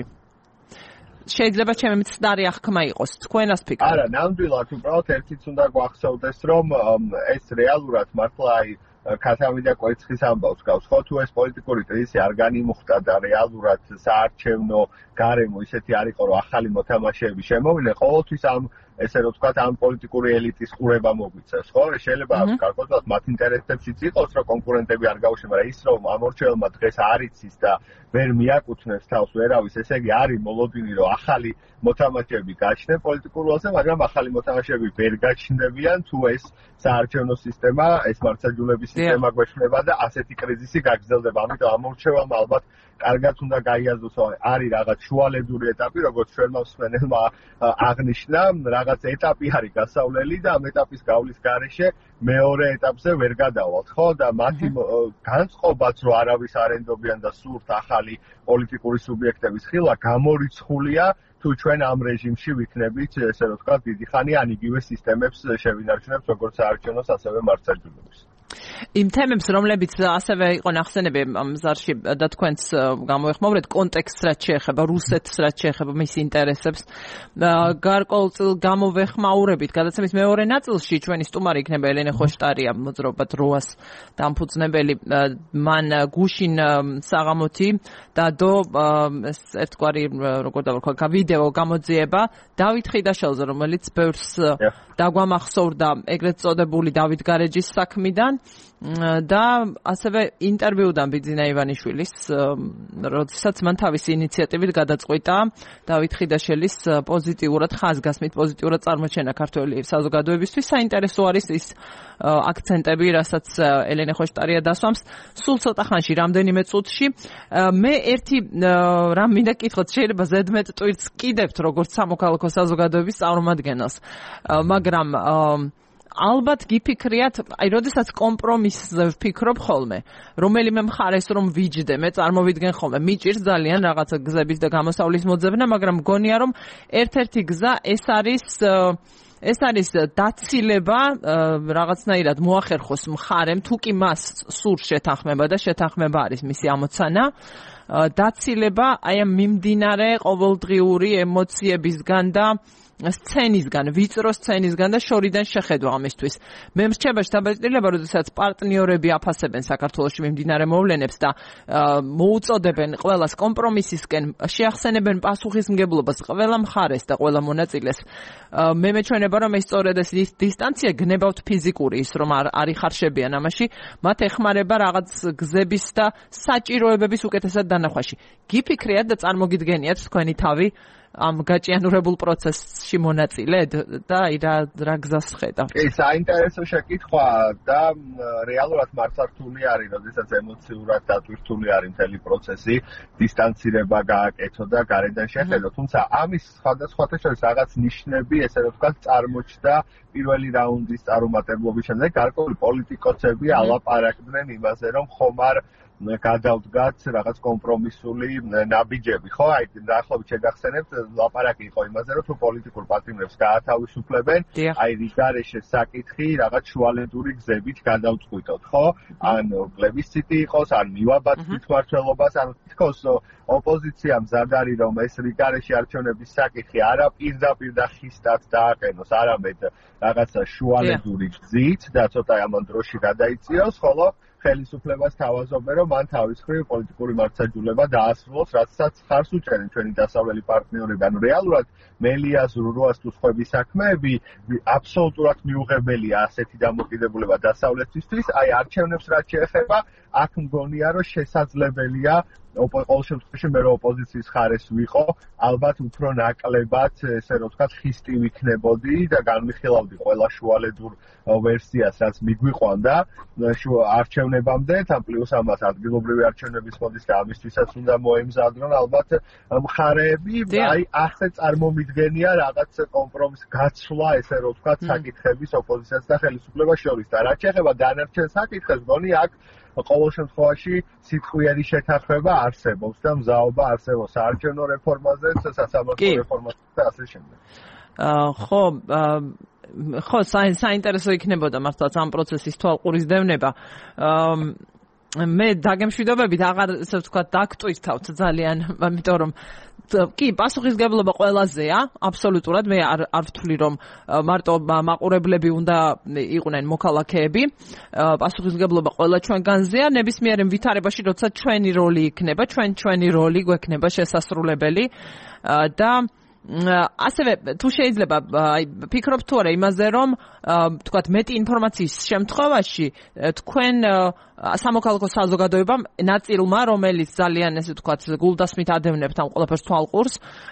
შეიძლება ჩემი მცდარი აღქმა იყოს თქვენას ფიქრობთ? არა, ნამდვილად უბრალოდ ერთიც უნდა გვახსოვდეს, რომ ეს რეალურად მართლა აი ქათამი და კვერცხის ამბავს გავს, ხო თუ ეს პოლიტიკური კრიზისი არ განიმუხტა და რეალურად საარჩევნო გარემო ისეთი არ იყო, რომ ახალი მოთამაშეები შემოვიდნენ, ყოველთვის ამ ესე რომ ვთქვათ ამ პოლიტიკური ელიტის ყურება მოგვიწევს, ხო? შეიძლება გარკვეულად მათ ინტერესებშიც იყოს, რომ კონკურენტები არ გაუშვენ, მაგრამ ის რომ ამორჩეველმა დღეს არ იცის და ვერ მიაკუთვნებს თავს ვერავის, ესე იგი არის მოლოდინი, რომ ახალი მოთამაშეები გაჩნდნენ პოლიტიკურ ველზე, მაგრამ ახალი მოთამაშეები ვერ გაჩნდებიან, თუ ეს საარჩევნო სისტემა, ეს მართლმსაჯულების სისტემა გვეშლება და ასეთი კრიზისი გაგრძელდება. ამიტომ ამორჩეველმა ალბათ კარგად უნდა გაიაზროს, არის რაღაც შუალედური ეტაპი, როგორც ჩვენმა მსმენელმა აღნიშნა, რაღაც ეტაპი არის გასავლელი და ამ ეტაპის გავლის გარეშე მეორე ეტაპზე ვერ გადავალთ, ხო? და მათი განწყობაც რომ არავის არ ენდობიან და სურთ ახალი პოლიტიკური სუბიექტების ხილა გამორიცხულია თუ ჩვენ ამ რეჟიმში ვიქნებით, ესე რომ ვთქვათ, დიდი ხანი ან იგივე სისტემებს შევინარჩუნებთ, როგორც საარჩევნოს, ასევე მართლმსაჯულების. იმ თემებს, რომლებიც ასევე იყო ნახსენები ამ ზარში და თქვენც გამოეხმაურეთ, კონტექსტს რაც შეეხება რუსეთს, რაც შეეხება მის ინტერესებს, გარკვეულწილ გამოვეხმაურებით. გადაცემის მეორე ნაწილში ჩვენი სტუმარი იქნება ელენე ხოშტარია, მოძრაობა დროას დამფუძნებელი, მან გუშინ საღამოთი დადო ეს ერთგვარი როგორ დავარქვა, ვიდეო გამოძიება დავით ხიდაშელზე, რომელიც ბევრს დაგვამახსოვრდა ეგრეთ წოდებული დავით გარეჯის საქმიდან და ასევე ინტერვიუდან ბიძინა ივანიშვილის, როდესაც მან თავისი ინიციატივით გადაწყვიტა დავით ხიდაშელის პოზიტიურად ხაზგასმით პოზიტიურად წარმოჩენა ქართველი საზოგადოებისთვის. საინტერესო არის ის აქცენტები, რასაც ელენე ხოშტარია დასვამს სულ ცოტა ხანში, რამდენიმე წუთში. მე ერთი რამ მინდა კითხოთ, შეიძლება ზედმეტ ტვირთს კიდევთ როგორც სამოქალაქო საზოგადოების წარმომადგენელს, მაგრამ ალბათ გიფიქრიათ, აი, როდესაც კომპრომისზე ვფიქრობ ხოლმე, რომელიმე მხარეს რომ ვიჯდე, მე წარმოვიდგენ ხოლმე, მიჭირს ძალიან რაღაცა გზების და გამოსავლის მოძებნა, მაგრამ მგონია რომ ერთ-ერთი გზა ეს არის ეს არის დაცილება, რაღაცნაირად მოახერხოს მხარემ, თუ კი მას სურს შეთანხმება და შეთანხმება არის მისი ამოცანა, დაცილება აი ამ მიმდინარე ყოველდღიური ემოციებისგან და სცენისგან, ვიწრო სცენისგან და შორიდან შეხედვა ამისთვის. მე მრჩება შთაბეჭდილება, როდესაც პარტნიორები აფასებენ საქართველოში მიმდინარე მოვლენებს და მოუწოდებენ ყველას კომპრომისისკენ, შეახსენებენ პასუხისმგებლობას ყველა მხარეს და ყველა მონაწილეს. მე მეჩვენება, რომ ეს სწორედ ეს დისტანცია გნებავთ ფიზიკური, ის რომ არ არიხარშებიან ამაში, მათ ეხმარება რაღაც გზების და საჭიროებების უკეთესად დანახვაში. გიფიქრიათ და წარმოგიდგენიათ თქვენი თავი ამ გაჭიანურებულ პროცესში მონაწილედ და აი რა რა გზას ხედა. კი, საინტერესო შეკითხვა და რეალურად მართლართული არის, როდესაც ემოციურად დატვირთული არის მთელი პროცესი, დისტანცირება გააკეთო და გარედან შეხედო, თუმცა ამის სხვადასხვათა შორის რაღაც ნიშნები, ესე რომ ვთქვათ, წარმოჩნდა პირველი რაუნდის წარუმატებლობის შემდეგ, გარკვეული პოლიტიკოსები ალაპარაკდნენ იმაზე, რომ ხომ არ გადავდგათ რაღაც კომპრომისული ნაბიჯები, ხო? აი, დაახლოებით შეგახსენებთ, ლაპარაკი იყო იმაზე, რომ თუ პოლიტიკურ პარტნიორებს გაათავისუფლებენ, აი, რიგარეშე საკითხი რაღაც შუალედური გზებით გადავწყვიტოთ, ხო? ან პლებისციტი იყოს, ან მივაბათ თვითმმართველობას, ან თქოს ოპოზიციამ მზად არის, რომ ეს რიგარეშე არჩევნების საკითხი არა პირდაპირ და ხისტად დააყენოს, არამედ რაღაცა შუალედური გზით და ცოტა ამან დროში გადაიწიოს, ხოლო ხელისუფლებას თავაზობენ, რომ მან თავის მხრივ პოლიტიკური მართლმსაჯულება დაასრულოს, რაცაც ხარს უჭერენ ჩვენი დასავლელი პარტნიორები. ანუ რეალურად მელიას რუას თუ სხვები საქმეები აბსოლუტურად მიუღებელია ასეთი დამოკიდებულება დასავლეთისთვის. აი არჩევნებს რაც შეეხება, აქ მგონია, რომ შესაძლებელია ყოველ შემთხვევაში მე რო ოპოზიციის ხარეს ვიყო, ალბათ უფრო ნაკლებად, ესე რომ ვთქვათ, ხისტი ვიქნებოდი და განვიხილავდი ყველა შუალედურ ვერსიას, რაც მიგვიყვანდა არჩევნებამდე, თან პლუს ამას ადგილობრივი არჩევნების მოდის და ამისთვისაც უნდა მოემზადონ ალბათ მხარეები, აი ასე წარმომიდგენია რაღაც კომპრომის გაცვლა, ესე რომ ვთქვათ, საკითხების ოპოზიციას და ხელისუფლებას შორის და რაც შეეხება დანარჩენ საკითხებს, მგონი აქ ყოველ შემთხვევაში სიტყვიერი შეთანხმება არსებობს და მზაობა არსებობს საარჩევნო რეფორმაზე, სასამართლო რეფორმაზე და ასე შემდეგ. ხო, ხო, საინტერესო იქნებოდა მართლაც ამ პროცესის თვალყურისდევნება. მე დაგემშვიდობებით აღარ ესე ვთქვათ დაგტვირთავთ ძალიან, იმიტომ რომ კი, პასუხისგებლობა ყველაზეა, აბსოლუტურად. მე არ არ ვთვლი, რომ მარტო მაყურებლები უნდა იყვნენ მოქალაქეები. პასუხისგებლობა ყველა ჩვენგანზეა, ნებისმიერ ვითარებაში, როცა ჩვენი როლი იქნება, ჩვენ ჩვენი როლი გვექნება შესასრულებელი და ასევე თუ შეიძლება ფიქრობთ თუ არა იმაზე, რომ თქვათ მეტი ინფორმაციის შემთხვევაში თქვენ სამოქალაქო საზოგადოებამ ნაწილმა, რომელიც ძალიან ესე ვთქვათ გულდასმით ადევნებთ ამ ყველაფერს თვალყურს,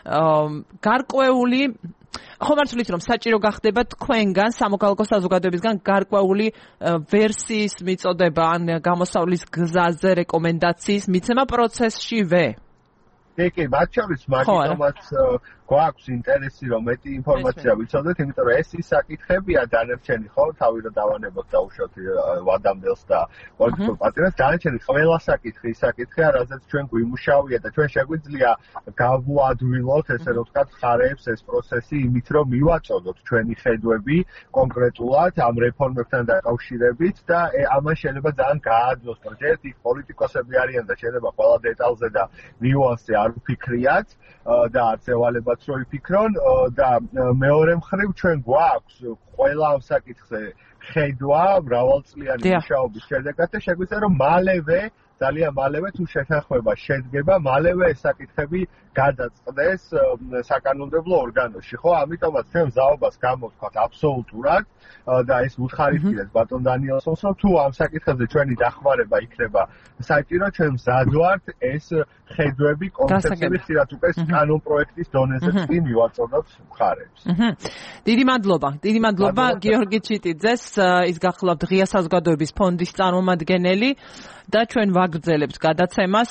გარკვეული ხომ არ ვთვლით, რომ საჭირო გახდება თქვენგან სამოქალაქო საზოგადოებისგან გარკვეული ვერსიის მიწოდება ან გამოსავლის გზაზე რეკომენდაციის მიცემა პროცესშივე. კი, კი, მათ შორის მაგიტომაც გვაქვს ინტერესი, რომ მეტი ინფორმაცია ვიცოდეთ, იმიტომ რომ ეს ის საკითხებია დანარჩენი, ხო, თავი რომ დავანებოთ დაუშვათ ვადამდელს და პოლიტიკურ პარტნიორებს, დანარჩენი ყველა საკითხი ის საკითხია, რაზეც ჩვენ გვიმუშავია და ჩვენ შეგვიძლია გავუადვილოთ, ესე რომ ვთქვათ, ხარეებს ეს პროცესი იმით, რომ მივაწოდოთ ჩვენი ხედვები კონკრეტულად ამ რეფორმებთან დაკავშირებით და ამან შეიძლება ძალიან გააძლოს, რომ ერთ იქ პოლიტიკოსები არიან და შეიძლება ყველა დეტალზე და ნიუანსზე არ ვფიქრიათ და არც ევალებათ რო იფიქრონ და მეორე მხრივ ჩვენ გვაქვს ყველა ამ საკითხზე ხედვა მრავალწლიანი მუშაობის შედეგად და შეგვიძლია რომ მალევე ძალიან მალევე თუ შეთანხმება შედგება, მალევე ეს საკითხები გადაწყდეს საკანონმდებლო ორგანოში, ხო? ამიტომაც ჩვენ მზაობას გამოვთქვათ აბსოლუტურად და ეს უთხარისხდეთ ბატონ დანიელსონს, რომ თუ ამ საკითხებზე ჩვენი დახმარება იქნება საჭირო, ჩვენ მზად ვართ ეს ხედვები კონცეფციული ხშირად უკვე კანონ პროექტის დონეზეც კი მივაწოდოთ მხარებს. დიდი მადლობა. დიდი მადლობა გიორგი ჩიტიძეს, ის გახლავთ ღია საზოგადოების ფონდის წარმომადგენელი და ჩვენ ვაგრძელებთ გადაცემას.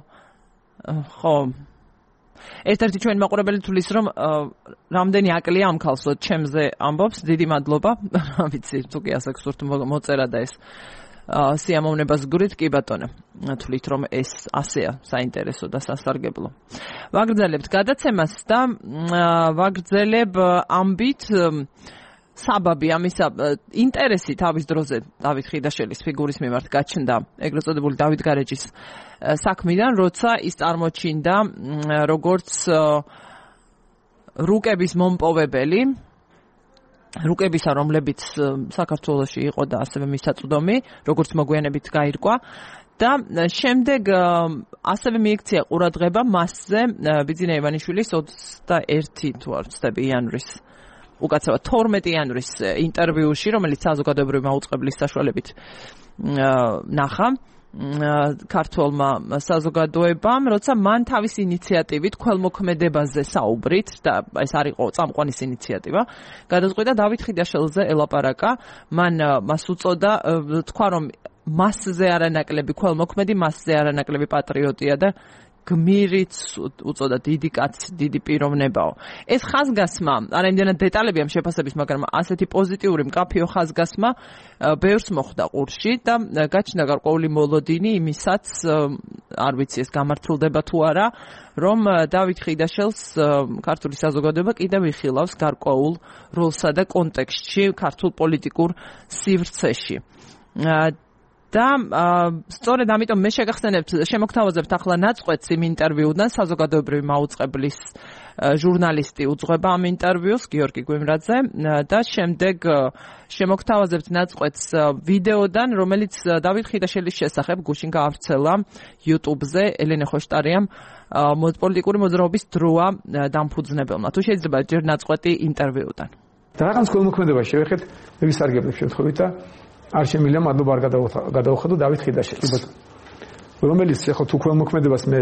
ხო, ერთ-ერთი ჩვენი მაყურებელი თulis რომ რამდენი აკლია ამ ქალსო ჩემზე ამბობს. დიდი მადლობა. რა ვიცი, თუ კი ასე გსურთ მოწერა და ეს სიამოვნებას გურით, კი ბატონო. თulit რომ ეს ასეა საინტერესო და სასარგებლო. ვაგრძელებთ გადაცემას და ვაგრძელებ ამბით საბაბი ამისა ინტერესი თავის დროზე დავით ხიდაშელის ფიგურის მიმართ გაჩნდა ეგრეთ წოდებული დავით გარეჯის საქმიდან, როცა ის წარმოჩინდა როგორც რუკების მომპოვებელი, რუკებისა, რომლებიც საქართველოში იყო და ასევე მისაწვდომი, როგორც მოგვიანებით გაირკვა და შემდეგ ასევე მიექცია ყურადღება მასზე ბიძინა ივანიშვილის ოცდაერთი თუ არ ვცდები იანვრის უკაცრავად თორმეტი იანვრის ინტერვიუში, რომელიც საზოგადოებრივი მაუწყებლის საშუალებით ნახა ქართულმა საზოგადოებამ, როცა მან თავისი ინიციატივით ქველმოქმედებაზე საუბრით და ეს არ იყო წამყვანის ინიციატივა, გადაწყვიტა დავით ხიდაშელზე ელაპარაკა, მან მას უწოდა, თქვა რომ მასზე არანაკლები ქველმოქმედი, მასზე არანაკლები პატრიოტია და გმირიც უწოდა დიდი კაცი, დიდი პიროვნებაო. ეს ხაზგასმა, არაიმდენად დეტალები ამ შეფასების, მაგრამ ასეთი პოზიტიური მკაფიო ხაზგასმა ბევრს მოხვდა ყურში და გაჩნდა გარკვეული მოლოდინი იმისაც, არ ვიცი ეს გამართლდება თუ არა, რომ დავით ხიდაშელს ქართული საზოგადოება კიდევ იხილავს გარკვეულ როლსა და კონტექსტში ქართულ პოლიტიკურ სივრცეში. და სწორედ ამიტომ მე შეგახსენებთ, შემოგთავაზებთ ახლა ნაწყვეტს იმ ინტერვიუდან, საზოგადოებრივი მაუწყებლის ჟურნალისტი უძღვება ამ ინტერვიუს, გიორგი გვიმრაძე და შემდეგ შემოგთავაზებთ ნაწყვეტს ვიდეოდან, რომელიც დავით ხიდაშელის შესახებ გუშინ გაავრცელა YouTube-ზე ელენე ხოშტარიამ პოლიტიკური მოძრაობის დროა დამფუძნებელმა. თუ შეიძლება ჯერ ნაწყვეტი ინტერვიუდან. და რაღაც ქველმოქმედება შევეხეთ, მე ვისარგებლებ შემთხვევით და არ შემიძლია მადლობა არ გადაუხადო დავით ხიდაშელს. რომელიც ახლა თუ ქველმოქმედებას მე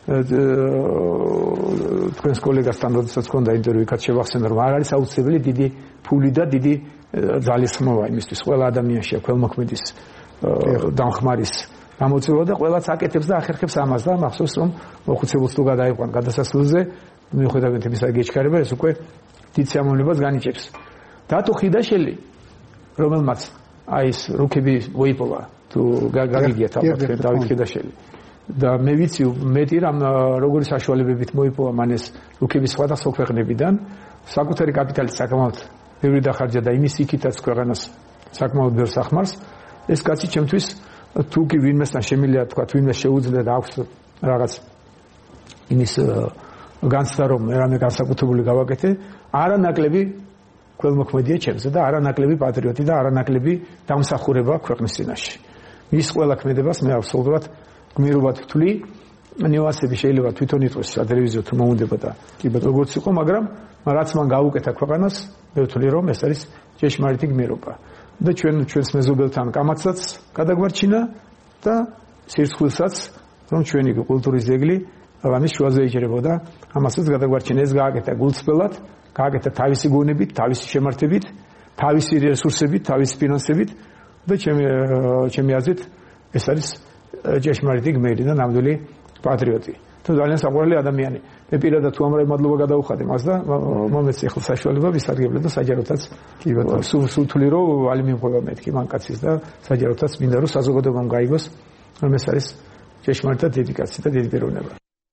თქვენს კოლეგასთან როდესაც ჰქონდა ინტერვიუ, კაც შევახსენე რომ არ არის აუცილებელი დიდი ფული და დიდი ძალისხმევა იმისთვის. ყველა ადამიანში აქვს ქველმოქმედის დამხმარის გამოწვევა და ყველაც აკეთებს და ახერხებს ამას და მახსოვს რომ მოხუცებულს თუ გადაიყვან გადასასვლელზე, მიუხედავად იმისა გეჩქარება, ეს უკვე დიდ სიამოვნებას განიჭებს. დათო ხიდაშელი, რომელმაც აი ეს რუკები მოიპოვა თუ გაგიგიათ ალბათ დავით ხიდაშელი და მე ვიცი მეტი რამ როგორი საშუალებებით მოიპოვა მან ეს რუკები სხვადასხვა ქვეყნებიდან საკუთარი კაპიტალით საკმაოდ ბევრი დახარჯა და იმის იქითაც ქვეყანას საკმაოდ ბევრს ახმარს ეს კაცი ჩემთვის თუ კი ვინმესთან შემიძლია თქვა ვინმე შეუძლია და აქვს რაღაც იმის განცდა რომ რამე განსაკუთრებული გავაკეთე არანაკლები ქველმოქმედია ჩემზე და არანაკლები პატრიოტი და არანაკლები დამსახურება ქვეყნის წინაშე. მის ყველა ქმედებას მე აბსოლუტურად გმირობად ვთვლი. ნიუანსები შეიძლება თვითონ იტყოს სატელევიზიო თუ მოუნდება და როგორც იყო, მაგრამ რაც მან გაუკეთა ქვეყანას, მე ვთვლი რომ ეს არის ჭეშმარიტი გმირობა. და ჩვენ ჩვენს მეზობელთან კამაცაც გადაგვარჩინა და სირცხვილსაც რომ ჩვენი კულტურის ძეგლი რამის შუაზე იჭრებოდა, ამასაც გადაგვარჩინა. ეს გააკეთა გულწრფელად, გააკეთა თავისი გონებით, თავისი შემართებით, თავისი რესურსებით, თავისი ფინანსებით და ჩემი ჩემი აზრით ეს არის ჭეშმარიტი გმირი და ნამდვილი პატრიოტი. თუ ძალიან საყვარელი ადამიანი. მე პირადად თუ ამრავი მადლობა გადაუხადე მას და მომეცი ახლა საშუალება ვისარგებლე და საჯაროთაც კი ბატონო სულ სულ თვლი რომ ვალი მიმყვება მეთქი მანკაცის და საჯაროთაც მინდა რომ საზოგადოებამ გაიგოს რომ ეს არის ჭეშმარიტი დედიკაცია და დიდი პიროვნება.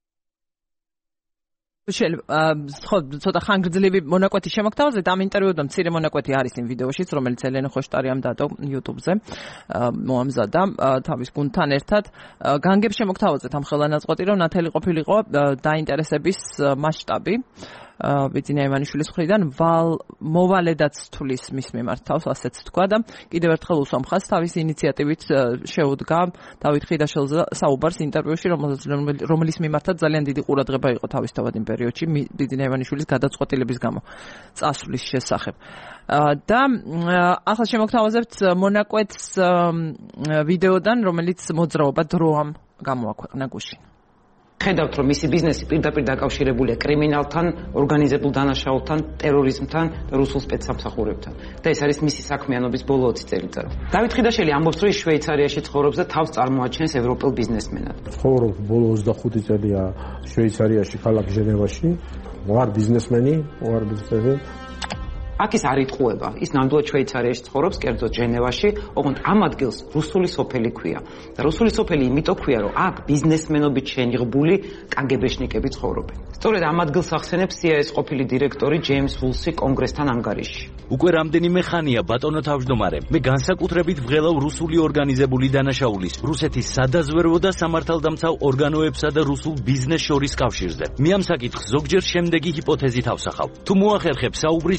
ხო, ცოტა ხანგრძლივი მონაკვეთი შემოგთავაზეთ ამ ინტერვიუდან, მცირე მონაკვეთი არის იმ ვიდეოშიც, რომელიც ელენე ხოშტარიამ დადო YouTube-ზე, მოამზადა თავის გუნდთან ერთად. განგებ შემოგთავაზეთ ამ ხელანაწყვეტი, რომ ნათელი ყოფილიყო დაინტერესების მასშტაბი ბიძინა ივანიშვილის მხრიდან ვალ მოვალედაც თulis მის მიმართ თავს, ასეც თქვა და კიდევ ერთხელ უსვამ ხაზს თავის ინიციატივით შეუდგა დავით ხიდაშელზე საუბარს ინტერვიუში, რომლის მიმართაც ძალიან დიდი ყურადღება იყო თავისთავად იმ პერიოდში ბიძინა ივანიშვილის გადაწყვეტილების გამო წასვლის შესახებ. და ახლა შემოგთავაზებთ მონაკვეთს ვიდეოდან, რომელიც მოძრაობა დროამ გამოაქვეყნა გუშინ. ხედავთ რომ მისი ბიზნესი პირდაპირ დაკავშირებულია კრიმინალთან, ორგანიზებულ დანაშაულთან, ტერორიზმთან და რუსულ სპეცსამსახურებთან. და ეს არის მისი საქმიანობის ბოლო ოცი წელიწადი. დავით ხიდაშელი ამბობს, რომ ის შვეიცარიაში ცხოვრობს და თავს წარმოაჩენს ევროპელ ბიზნესმენად. ცხოვრობ ბოლო ოცდახუთი წელია შვეიცარიაში, ქალაქ ჟენევაში. ვარ ბიზნესმენი, ვარ ბიზნესმენი. აქ ის არ იტყუება. ის ნამდვილად შვეიცარიაში ცხოვრობს, კერძოდ ჟენევაში, ოღონდ ამ ადგილს რუსული სოფელი ქვია. და რუსული სოფელი იმიტომ ქვია, რომ აქ ბიზნესმენობით შეიღბული კაგებეშნიკები ცხოვრობენ. სწორედ ამ ადგილს ახსენებს სი აი ეს ყოფილი დირექტორი ჯეიმს ვულსი კონგრესთან ანგარიშში. უკვე რამდენიმე ხანია ბატონო თავმჯდომარე, მე განსაკუთრებით ვღელავ რუსული ორგანიზებული დანაშაულის, რუსეთის სადაზვერვო და სამართალდამცავ ორგანოებსა და რუსულ ბიზნეს შორის კავშირზე. მე ამ საკითხს ზოგჯერ შემდეგი ჰიპოთეზით ავსახავ. თუ მოახერხებ საუბრის დაწყებას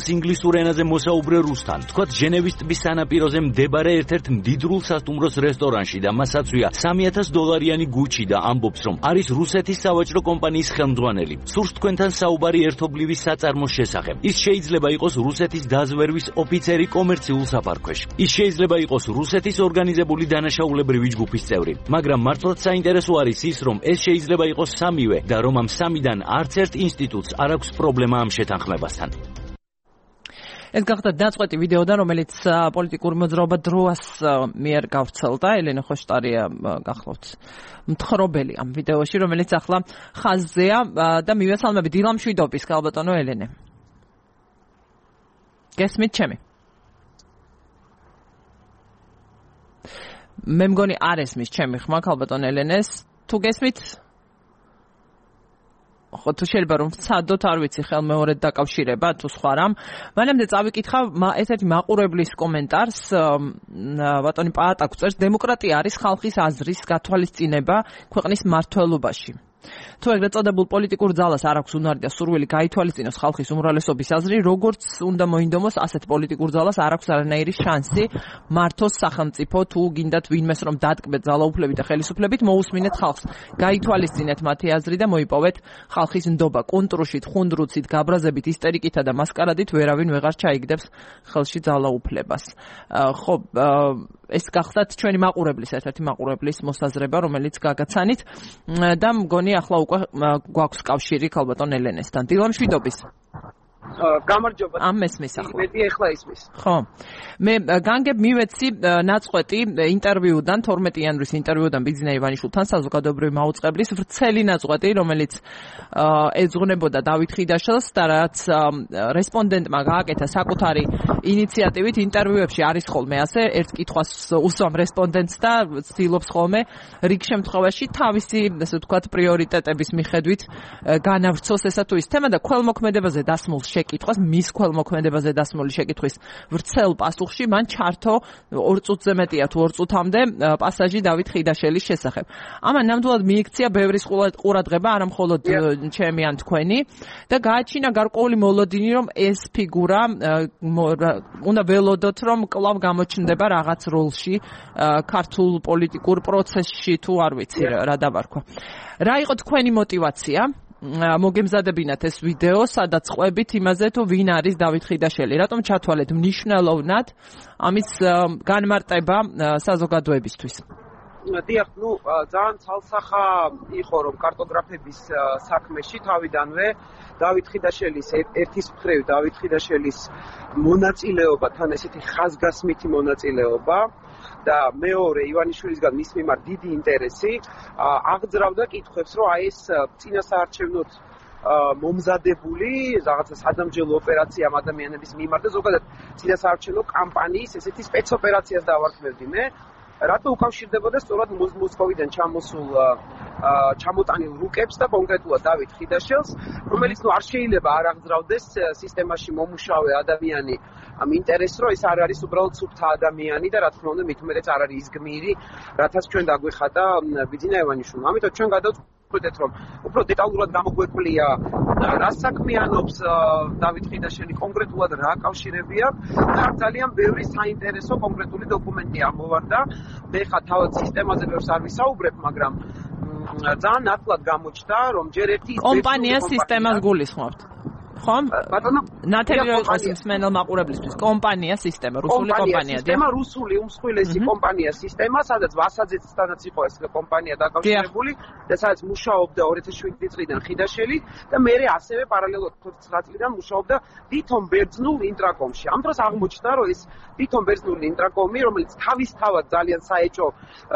ახლოს ინგლისურ ენაზე მოსაუბრე რუსთან. თქვათ ჟენევის ტბის სანაპიროზე მდებარე ერთ-ერთ მდიდრულ სასტუმროს რესტორანში და მას აწვია სამი ათას დოლარიანი გუჩი და ამბობს, რომ არის რუსეთის სავაჭრო კომპანიის ხელმძღვანელი. სურს თქვენთან საუბარი ერთობლივი საწარმოს შესახებ. ის შეიძლება იყოს რუსეთის დაზვერვის ოფიცერი კომერციულ საფარქვეში. ის შეიძლება იყოს რუსეთის ორგანიზებული დანაშაულებრივი ჯგუფის წევრი. მაგრამ მართლაც საინტერესო არის ის, რომ ეს შეიძლება იყოს სამივე და რომ ამ სამიდან არც ერთ ინსტიტუტს არ აქვს პრობლემა ამ შეთანხმებასთან. ეს გახდა დაწყვეტი ვიდეოდან, რომელიც პოლიტიკური მოძრაობა დროას მიერ გავრცელდა. ელენე ხოშტარია გახლავთ მთხრობელი ამ ვიდეოში, რომელიც ახლა ხაზზეა და მივესალმები დილამ შვიდობის, ქალბატონო ელენე. გესმით ჩემი? მე მგონი არ ესმის ჩემი ხმა ქალბატონ ელენეს. თუ გესმით? ხო, თუ შეიძლება რომ ვცადოთ, არ ვიცი, ხელმეორედ დაკავშირება თუ სხვა რამ. მანამდე წავიკითხა ერთ-ერთი მაყურებლის კომენტარს, ბატონი პაატაკუ წერს, დემოკრატია არის ხალხის აზრის გათვალისწინება ქვეყნის მმართველობაში. თუ ეგრეთ წოდებულ პოლიტიკურ ძალას არ აქვს უნარი და სურვილი გაითვალისწინოს ხალხის უმრავლესობის აზრი, როგორც უნდა მოინდომოს, ასეთ პოლიტიკურ ძალას არ აქვს არანაირი შანსი მართოს სახელმწიფო, თუ გინდათ ვინმეს რომ დადგმეთ ძალაუფლებით და ხელისუფლებით, მოусმინეთ ხალხს, გაითვალისწინეთ მათი აზრი და მოიპოვეთ ხალხის ნდობა. კონტრუშით, ხუნდრუცით, გაბრაზებით, ისტერიკითა და მასკარადით ვერავინ ვეღარ ჩაიგდებს ხელში ძალაუფლებას. ხო, ეს გახდათ ჩვენი მაყურებლის, ერთ-ერთი მაყურებლის მოსაზრება, რომელიც გაგაცანით და მგონი ახლა უკვე გვაქვს კავშირი ქალბატონ ელენესთან. დილამ შვიდობის. გამარჯობა. ამ მესმის ახლა. მეტი ახლა ისმის. ხო. მე განგებ მივეცი ნაწყვეტი ინტერვიუდან, თორმეტი იანვრის ინტერვიუდან ბიძინა ივანიშვილთან, საზოგადოებრივი მაუწყებლის ვრცელი ნაწყვეტი, რომელიც ეძღვნებოდა დავით ხიდაშელს და რაც რესპონდენტმა გააკეთა საკუთარი ინიციატივით ინტერვიუებში არის ხოლმე ასე, ერთ კითხვას უსვამ რესპონდენტს და ცდილობს ხოლმე რიგ შემთხვევაში თავისი, ასე ვთქვათ, პრიორიტეტების მიხედვით განავრცოს ესა თუ ის თემა და ქველმოქმედებაზე დასმულ შეკითხვას, მის ქველმოქმედებაზე დასმული შეკითხვის ვრცელ პასუხში მან ჩართო ორ წუთზე მეტია თუ ორ წუთამდე პასაჟი დავით ხიდაშელის შესახებ. ამან ნამდვილად მიიქცია ბევრის ყურადღება, არა მხოლოდ ჩემი ან თქვენი და გააჩინა გარკვეული მოლოდინი, რომ ეს ფიგურა უნდა ველოდოთ, რომ კვლავ გამოჩნდება რაღაც როლში ქართულ პოლიტიკურ პროცესში თუ არ ვიცი რა დავარქვა. რა იყო თქვენი мотиваცია? მოგემზადებინათ ეს ვიდეო, სადაც ყვებით იმაზე, თუ ვინ არის დავით ხიდაშელი. რატომ ჩათვალეთ მნიშვნელოვნად ამის განმარტება საზოგადოებისთვის? დიახ, ნუ ძალიან ცალსახა იყო, რომ კარტოგრაფების საქმეში თავიდანვე დავით ხიდაშელის ერთის მხრივ დავით ხიდაშელის მონაწილეობა, თან ესეთი ხაზგასმითი მონაწილეობა და მეორე ივანიშვილისგან მის მიმართ დიდი ინტერესი აღძრავდა კითხვებს, რომ აი ეს წინასაარჩევნოდ მომზადებული რაღაცა სადამჯელო ოპერაცია ამ ადამიანების მიმართ და ზოგადად წინასაარჩევნო კამპანიის ესეთი სპეცოპერაციას დავარქმევდი მე. რატო უკავშირდებოდა სწორად მოსკოვიდან ჩამოსულ ჩამოტანილ რუკებს და კონკრეტულად დავით ხიდაშელს, რომელიც ნუ არ შეიძლება არ აღძრავდეს სისტემაში მომუშავე ადამიანი ამ ინტერესს, რომ ეს არ არის უბრალოდ სუფთა ადამიანი და რა თქმა უნდა მით უმეტეს არ არის ის გმირი, რათაც ჩვენ დაგვეხადა ბიძინა ივანიშვილმა. ამიტომ ჩვენ გადავწყვეტეთ, რომ უფრო დეტალურად გამოგვეკვლია რა საქმიანობს დავით ხიდაშელი, კონკრეტულად რა კავშირები აქვს და ძალიან ბევრი საინტერესო კონკრეტული დოკუმენტი ამოვარდა. მე ხა თავად სისტემაზე ბევრს არ ვისაუბრებ, მაგრამ ძალიან ნათლად გამოჩნდა, რომ ჯერ ერთი კომპანია სისტემას გულისხმობთ. ხო? ბატონო, ნათელი რო იყოს მსმენელ მაყურებლისთვის, კომპანია სისტემა, რუსული კომპანია. სისტემა რუსული უმსხვილესი კომპანია სისტემა, სადაც ვასაძეცთანაც იყო ეს კომპანია დაკავშირებული და სადაც მუშაობდა ორი ათას შვიდი წლიდან ხიდაშელი და მერე ასევე პარალელურად ოცდათხუთი წლიდან მუშაობდა თვითონ ბერძნულ ინტრაკომში. ამ დროს აღმოჩნდა, რომ ეს თვითონ ბერძნული ინტრაკომი, რომელიც თავისთავად ძალიან საეჭო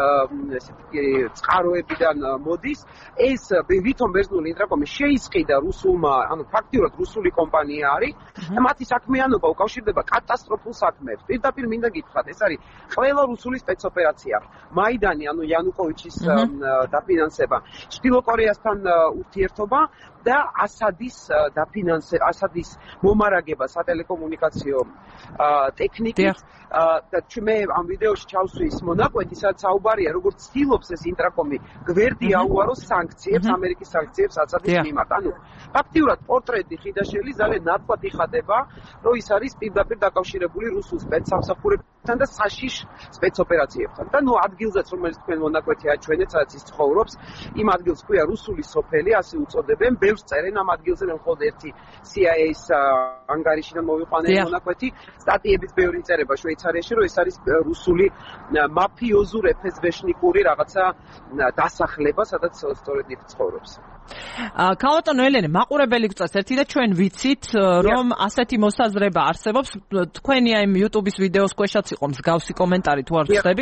ესეთი წყაროებიდან მოდის, ეს თვითონ ბერძნული ინტრაკომი შეისყიდა რუსულმა, ანუ ფაქტიურად რუსული კომპანია არის და მათი საქმიანობა უკავშირდება კატასტროფულ საქმეებს. პირდაპირ მინდა გითხრათ, ეს არის ყველა რუსული სპეცოპერაცია. მაიდანი, ანუ იანუკოვიჩის დაფინანსება, ჩრდილო კორეასთან ურთიერთობა და ასადის დაფინანსე ასადის მომარაგება სატელეკომუნიკაციო ტექნიკით და მე ამ ვიდეოში ჩავსვი ის მონაკვეთი, სადაც საუბარია, როგორც ცდილობს ეს ინტრაკომი გვერდი აუაროს სანქციებს, ამერიკის სანქციებს ასადის მიმართ. ანუ ფაქტიურად პორტრეტი ხიდაშელი ძალიან ნათლად იხადება, რომ ის არის პირდაპირ დაკავშირებული რუსულ სპეცსამსახურებთან და საშიშ სპეცოპერაციებთან. და ნუ ადგილზეც, რომელიც თქვენ მონაკვეთი აჩვენეთ, სადაც ის ცხოვრობს, იმ ადგილს ქვია რუსული სოფელი, ასე უწოდებენ. ბევრს წერენ ამ ადგილზე, რომ მხოლოდ ერთი C I A-ის ანგარიშიდან მოვიყვანეს მონაკვეთი. სტატიებიც ბევრი წერება შვეიცარიაში, რომ ეს არის რუსული მაფიოზურ ეფესბეშნიკური რაღაცა დასახლება, სადაც სწორედ ის ცხოვრობს. ქალბატონო ელენე, მაყურებელი გვწევს ერთი და ჩვენ ვიცით, რომ ასეთი მოსაზრება არსებობს. თქვენი აი YouTube-ის ვიდეოს ქვეშაც იყო მსგავსი კომენტარი, თუ არ ვხდები.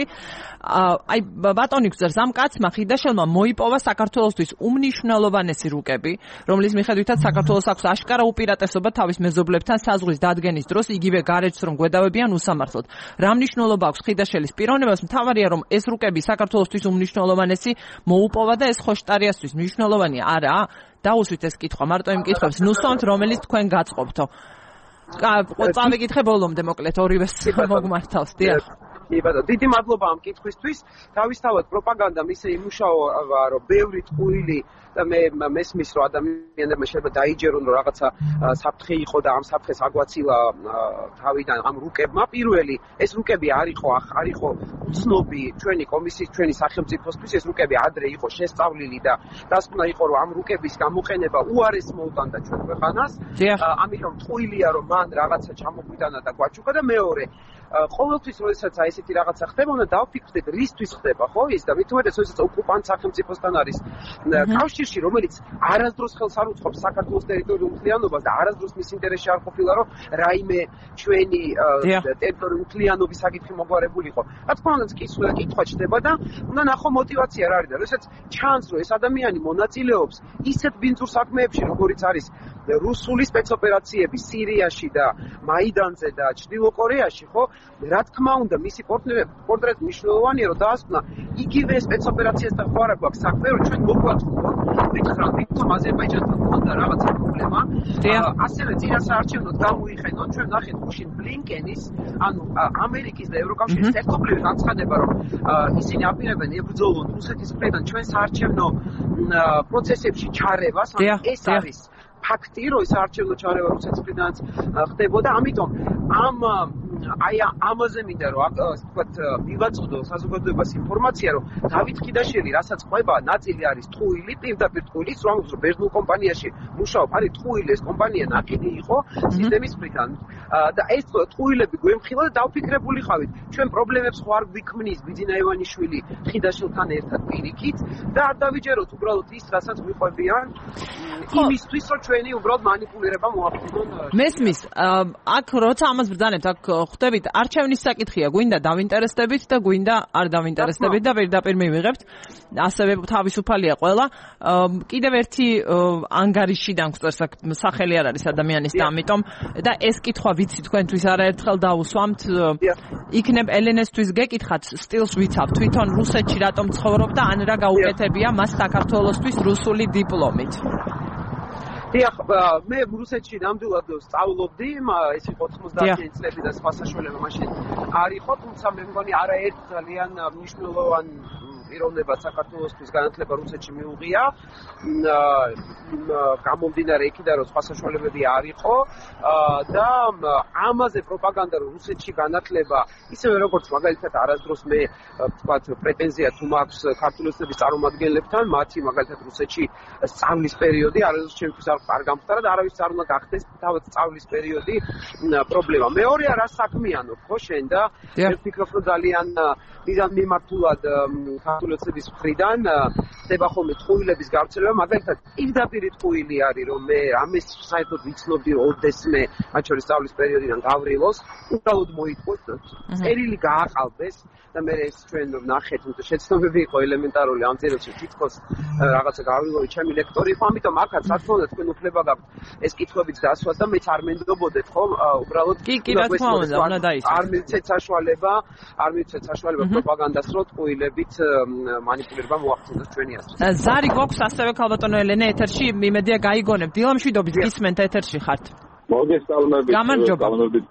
აი ბატონი გვწევს, ამ კაცმა ხიდაშელმა მოიპოვა საქართველოსთვის უმნიშვნელოვანესი რუკები, რომლის მიხედვითაც საქართველოს აქვს აშკარა უპირატესობა თავის მეზობლებთან საზღვრის დადგენის დროს, იგივე გარეჯს რომ გვედავებიან უსამართლოდ. რა მნიშვნელობა აქვს ხიდაშელის პიროვნებას? მთავარია რომ ეს რუკები საქართველოსთვის უმნიშვნელოვანესი მოუპოვა და ეს ხოშტარიასთვის მნიშვნელოვანია. არა, დაუსვით ეს კითხვა, მარტო იმ კითხვებს ნუსვამთ, რომელიც თქვენ გაწყობთო. წავიკითხე ბოლომდე, მოკლედ ორივეს მოგმართავს, დიახ. კი ბატონო, დიდი მადლობა ამ კითხვისთვის. თავისთავად პროპაგანდამ ისე იმუშავა, რომ ბევრი ტყუილი და მე მესმის რომ ადამიანებმა შეიძლება დაიჯერონ რომ რაღაცა საფრთხე იყო და ამ საფრთხეს აგვაცილა თავიდან ამ რუკებმა. პირველი, ეს რუკები არ იყო არ იყო უცნობი ჩვენი კომისიის, ჩვენი სახელმწიფოსთვის, ეს რუკები ადრე იყო შესწავლილი და დასკვნა იყო რომ ამ რუკების გამოყენება უარეს მოუტანდა ჩვენ ქვეყანას. ამიტომ ტყუილია რომ მან რაღაცა ჩამოგვიტანა და გვაჩუქა და მეორე ყოველთვის როდესაც აი ესეთი რაღაცა ხდება, უნდა დავფიქრდეთ, რისთვის ხდება, ხო ის და მით უმეტეს როდესაც ოკუპანტ სახელმწიფოსთან არის კავშირში, რომელიც არასდროს ხელს არ უწყობს საქართველოს ტერიტორიულ მთლიანობას და არასდროს მის ინტერესში არ ყოფილა, რომ რაიმე ჩვენი ტერიტორიული მთლიანობის საკითხი მოგვარებულიყო. რა თქმა უნდა, კითხვა კითხვა ჩდება და უნდა ნახო мотиваცია რა არის და როდესაც ჩანს, რომ ეს ადამიანი მონაწილეობს ისეთ ბინძურ საქმეებში, როგორიც არის რუსული სპეცოპერაციები სირიაში და მაიდანზე და ჩრდილო კორეაში, ხო? რა თქმა უნდა, მისი პორტრეტი მნიშვნელოვანია, რომ დაასკვნა იგივე სპეცოპერაციასთან ხო არა გვაქვს საქმე, რომ ჩვენ მოგვაწყვეტ ვიტხრა თვითონ აზერბაიჯანთან ხონდა რაღაცა პრობლემა. ასევე წინასაარჩევნოდ გამოიყენოთ ჩვენ ნახეთ გუშინ ბლინკენის, ანუ ამერიკის და ევროკავშირის ერთობლივი განცხადება, რომ ისინი აპირებენ ებრძოლონ რუსეთის მხრიდან ჩვენ საარჩევნო პროცესებში ჩარევას, ანუ ეს არის ფაქტი, რომ საარჩევნო ჩარევა რუსეთის მხრიდანაც ხდებოდა, ამიტომ ამ აი ამაზე მინდა რომ ვთქვათ მივაწოდო საზოგადოებას ინფორმაცია, რომ დავით ხიდაშელი, რასაც ყვება, ნაწილი არის ტყუილი, პირდაპირ ტყუილი, რომელიც რომ ბერძნულ კომპანიაში მუშაობ, არის ტყუილი, ეს კომპანია ნაკიდი იყო სისტემის მხრიდან და ეს ტყუილები გვემხილა და დავფიქრებული ხავით, ჩვენ პრობლემებს ხო არ გვიქმნის ბიძინა ივანიშვილი ხიდაშელთან ერთად პირიქით და არ დავიჯეროთ უბრალოდ ის, რასაც გვიყვებიან იმისთვის, რომ ჩვენი უბრალოდ манипуლირება მოახდინონ. მესმის, აქ როცა ამას ბრძანებთ, აქ ხვდებით, არჩევნის საკითხია, გვინდა დავინტერესდებით და გვინდა არ დავინტერესდებით და პირდაპირ მივიღებთ. ასევე თავისუფალია ყველა. კიდევ ერთი ანგარიშიდან გვწერს აქ სახელი არ არის ადამიანის და ამიტომ და ეს კითხვა ვიცი თქვენთვის არაერთხელ დავუსვამთ. იქნებ ელენესთვის გეკითხათ, სტილს ვიცავ, თვითონ რუსეთში რატომ ცხოვრობ და ან რა გაუკეთებია მას საქართველოსთვის რუსული დიპლომით. დიახ, მე რუსეთში ნამდვილად სწავლობდი, ეს იყო ოთხმოცდაათი წლები და სხვა საშუალება მაშინ არ იყო, თუმცა მე მგონი არაერთ ძალიან მნიშვნელოვანი პიროვნება საქართველოსთვის განათლება რუსეთში მიუღია. გამომდინარე იქიდან, რომ სხვა საშუალებები არ იყო და ამაზე პროპაგანდა რომ რუსეთში განათლება, ისევე როგორც მაგალითად არასდროს მე ვთქვათ პრეტენზია თუ მაქვს ქართულოსების წარმომადგენლებთან, მათი მაგალითად რუსეთში სწავლის პერიოდი არასდროს ჩემთვის არ გამხდარა და არავის არ უნდა გახდეს თავად სწავლის პერიოდი პრობლემა. მეორეა რა საქმიანო ხო შენ და მე ვფიქრობ რომ ძალიან მიზან მიმართულად ქართულოსების მხრიდან ხდება ხოლმე ტყუილების გავრცელება, მაგალითად პირდაპირ ტყუილი არის რომ მე ამის საერთოდ ვიცნობდი რომ ოდესმე მათ შორის სწავლის პერიოდიდან გავრილოს, უბრალოდ მოიტყუეს, წერილი გააყალბეს და მე ეს ჩვენ ვნახეთ, თუმცა შეცნობები იყო ელემენტარული ამ წერილში თითქოს რაღაცა გავრილოვი ჩემი ლექტორი ხო, ამიტომ აქაც რა თქმა უნდა თქვენ უფლება გაქვთ ეს კითხვებიც დასვათ და მეც არ მენდობოდეთ ხო, უბრალოდ კი კი რა თქმა უნდა უნდა დაისვათ. არ მიცეთ საშუალება, არ მიცეთ საშუალება პროპაგანდას რო ტყუილებით მანიპულირება მოახდინოს ჩვენი აზრით. ზარი გვაქვს ასევე ქალბატონო ელენე ეთერში, იმედია გაიგონებთ. დილამშვიდობით გისმენთ ეთერში ხართ. მოგესალმებით. გამარჯობა.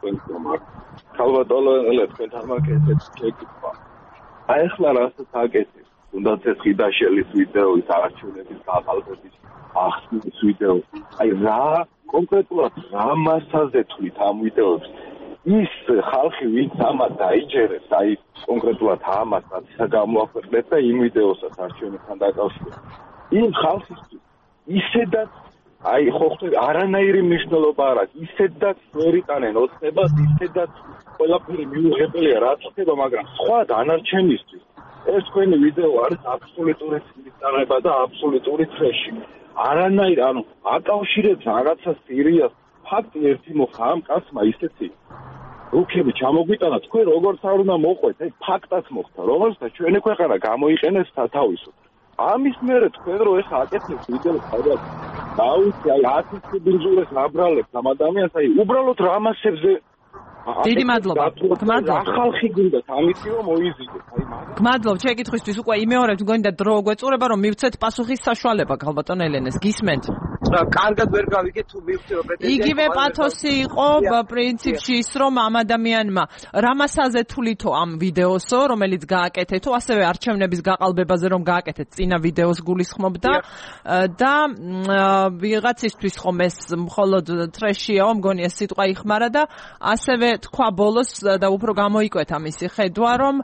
ქალბატონო ელენე თქვენთან მაგეთებს შეკითხვა. აი ახლა რასაც აკეთებს, თუნდაც ეს ხიდაშელის ვიდეოის არჩევნების გაყალბების ახსნის ვიდეო. აი რა კონკრეტულად რა მასალზე თვლით ამ ვიდეოებს? ის ხალხი ვინც ამას დაიჯერებს, აი კონკრეტულად ამას გამოაქვეყნებს და იმ ვიდეოსაც არჩევნებთან დაკავშირებით. იმ ხალხისთვის ისედაც აი ხო ხდება არანაირი მნიშვნელობა არ აქვს, ისედაც ვერ იტანენ ოცნებას, ისედაც ყველაფერი მიუღებელია რაც ხდება, მაგრამ სხვა დანარჩენისთვის ეს თქვენი ვიდეო არის აბსოლუტური წინასწარ და აბსოლუტური ტრეში. არანაირ ანუ აკავშირებს რაღაცა სერიას, ფაქტი ერთი მოხდა ამ კაცმა ისეთი რუქები ჩამოგვიტანა, თქვენ როგორც არ უნდა მოყვეთ, აი ფაქტაც მოხდა, რომელსაც ჩვენი ქვეყანა გამოიყენეს სათავისოდ. ამის მერე თქვენ რო ეხა აკეთებს ვიდეოს სადაც დაუცი აი ათი ბინძურეს აბრალებს ამ ადამიანს, აი უბრალოდ რამასებზე დიდი მადლობა. გმადლობთ. ახალხი გინდათ ამისი რომ მოიზიდეთ. აი მაგ გმადლობთ შეკითხვისთვის. უკვე იმეორებთ გონდა დრო გვეწურება რომ მივცეთ პასუხის საშუალება ქალბატონ ელენეს. გისმენთ. კარგად ვერ გავიგეთ თუ მივხვდი რომ პრეტენზია იგივე პათოსი იყო პრინციპში ის რომ ამ ადამიანმა რამასაზე თვლითო ამ ვიდეოსო რომელიც გააკეთეთო ასევე არჩევნების გაყალბებაზე რომ გააკეთეთ წინა ვიდეოს გულისხმობდა და ვიღაცისთვის ხომ ეს მხოლოდ ტრეშიაო მგონია სიტყვა იხმარა და ასევე თქვა ბოლოს და უფრო გამოიკვეთა მისი ხედვა რომ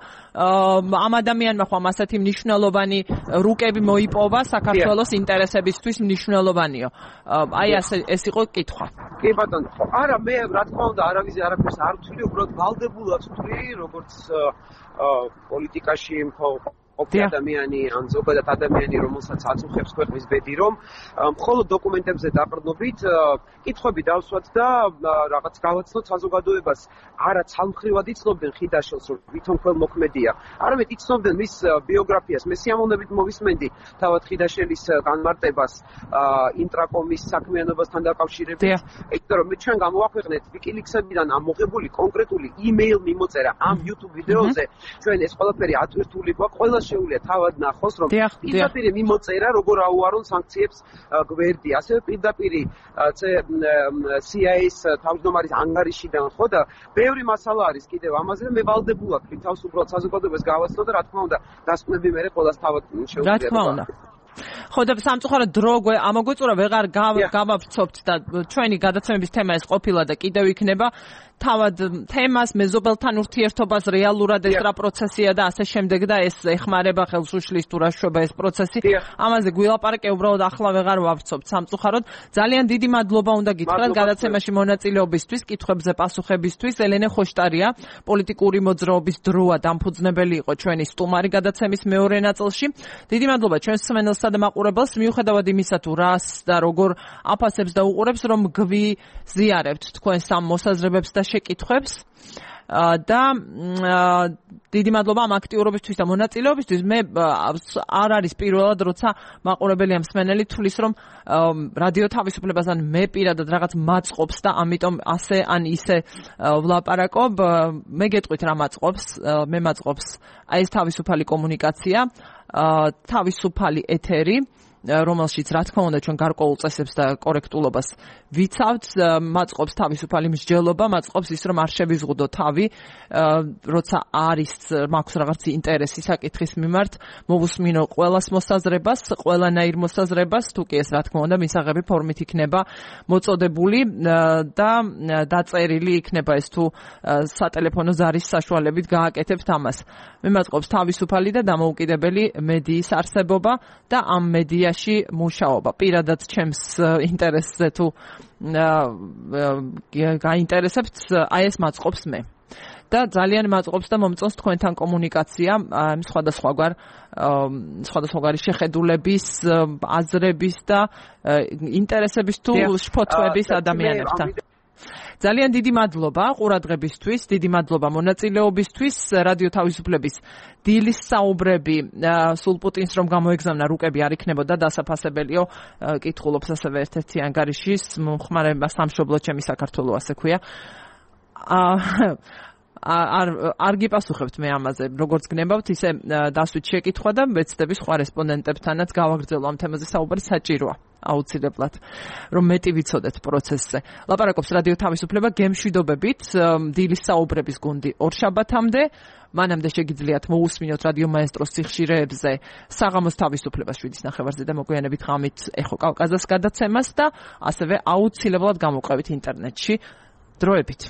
ამ ადამიანმა ხომ ასეთი მნიშვნელოვანი რუკები მოიპოვა საქართველოს ინტერესებისთვის მნიშვნელოვანიო. აი ასე ეს იყო კითხვა. კი ბატონო, არა მე რა თქმა უნდა არავის არაფერს არ ვთვლი, უბრალოდ ვალდებულად ვთვლი, როგორც პოლიტიკაში ყოფილი ადამიანი, ან ზოგადად ადამიანი, რომელსაც აწუხებს ქვეყნის ბედი, რომ მხოლოდ დოკუმენტებზე დაყრდნობით კითხვები დავსვათ და რაღაც გავაცნოთ საზოგადოებას. არა ცალმხრივად იცნობდნენ ხიდაშელს, რომ ვითომ ქველმოქმედია. არამედ იცნობდნენ მის ბიოგრაფიას. მე სიამოვნებით მოვისმენდი თავად ხიდაშელის განმარტებას ინტრაკომის საქმიანობასთან დაკავშირებით. იმიტომ რომ მე ჩვენ გამოვაქვეყნეთ ვიკილიქსებიდან ამოღებული კონკრეტული იმეილ მიმოწერა ამ YouTube ვიდეოზე. ჩვენ ეს ყველაფერი ატვირთული გვაქვს. ყველა შეუძლია თავად ნახოს, რომ პირდაპირ მიმოწერა როგორ აუარონ სანქციებს გვერდი. ასევე პირდაპირ C I A-ს თავმჯდომარის ანგარიშიდან ხო და ბევრი მასალა არის კიდევ ამაზე და მე ვალდებულად ვთქვი თავს უბრალოდ საზოგადოებას გავაცნო და რა თქმა უნდა დასკვნები მე ყოველას თავად შეუძლია. რა თქმა უნდა. ხო და სამწუხაროდ დრო ამოგვიწურა ვეღარ გავავცობთ და ჩვენი გადაცემების თემა ეს ყოფილა და კიდევ იქნება თავად თემას მეზობელთან ურთიერთობას რეალურად ეს რა პროცესია და ასე შემდეგ და ეს ეხმარება ხელს უშლის თუ რა შვება ეს პროცესი ამაზე გვილაპარაკე უბრალოდ ახლა ვეღარ ვავცობთ სამწუხაროდ ძალიან დიდი მადლობა უნდა გითხრათ გადაცემაში მონაწილეობისთვის კითხვებზე პასუხებისთვის ელენე ხოშტარია პოლიტიკური მოძრაობის დროა დამფუძნებელი იყო ჩვენი სტუმარი გადაცემის მეორე ნაწილში დიდი მადლობა ჩვენს მსმენელსა და მაყურებელს მიუხედავად იმისა თუ რას და როგორ აფასებს და უყურებს რომ გვიზიარებთ თქვენს ამ მოსაზრებებს და შეკითხვებს და დიდი მადლობა ამ აქტიურობისთვის და მონაწილეობისთვის მე არ არის პირველად როცა მაყურებელი ამ მსმენელი თulis რომ რადიო თავისუფლებასთან მე პირადად რაღაც მაწყობს და ამიტომ ასე ან ისე ვლაპარაკობ მე გეტყვით რა მაწყობს მე მაწყობს აი ეს თავისუფალი კომუნიკაცია თავისუფალი ეთერი რომელშიც რა თქმა უნდა ჩვენ გარკვეულ წესებს და კორექტულობას ვიცავთ, მაწყობს თავისუფალი მსჯელობა, მაწყობს ის რომ არ შევიზღუდო თავი, როცა არის მაქვს რაღაც ინტერესი საკითხის მიმართ, მოვუსმინო ყველას მოსაზრებას, ყველანაირ მოსაზრებას, თუ კი ეს რა თქმა უნდა მისაღები ფორმით იქნება მოწოდებული და დაწერილი იქნება ეს თუ სატელეფონო ზარის საშუალებით გააკეთებთ ამას. მე მაწყობს თავისუფალი და დამოუკიდებელი მედიის არსებობა და ამ მედია მუშაობა პირადად ჩემს ინტერესზე თუ გაინტერესებთ აი ეს მაწყობს მე და ძალიან მაწყობს და მომწონს თქვენთან კომუნიკაცია სხვადასხვაგვარ სხვადასხვაგვარი შეხედულების აზრების და ინტერესების თუ შფოთვების ადამიანებთან ძალიან დიდი მადლობა ყურადღებისთვის, დიდი მადლობა მონაწილეობისთვის, რადიო თავისუფლების დილის საუბრები სულ პუტინს რომ გამოეგზავნა რუკები არ იქნებოდა დასაფასებელიო, კითხულობს ასევე ერთ-ერთი ანგარიშის მომხმარება სამშობლო ჩემი საქართველო ასე ქვია. არ არ გიპასუხებთ მე ამაზე, როგორც გნებავთ, ისე დასვით შეკითხვა და ვეცდები სხვა რესპონდენტებთანაც გავაგრძელო ამ თემაზე საუბარი საჭიროა. აუცილებლად რომ მეტი ვიცოდეთ პროცესზე. ლაპარაკობს რადიო თავისუფლება გემშვიდობებით, დილის საუბრების გუნდი ორშაბათამდე. მანამდე შეგიძლიათ მოусმინოთ რადიო მაესტროს სიხშირეებზე საღამოს თავისუფლებას შვიდის ნახევარზე და მოგვიანებით ღამით ეხო კავკაზას გადაცემას და ასევე აუცილებლად გამოყევით ინტერნეტში დროებით.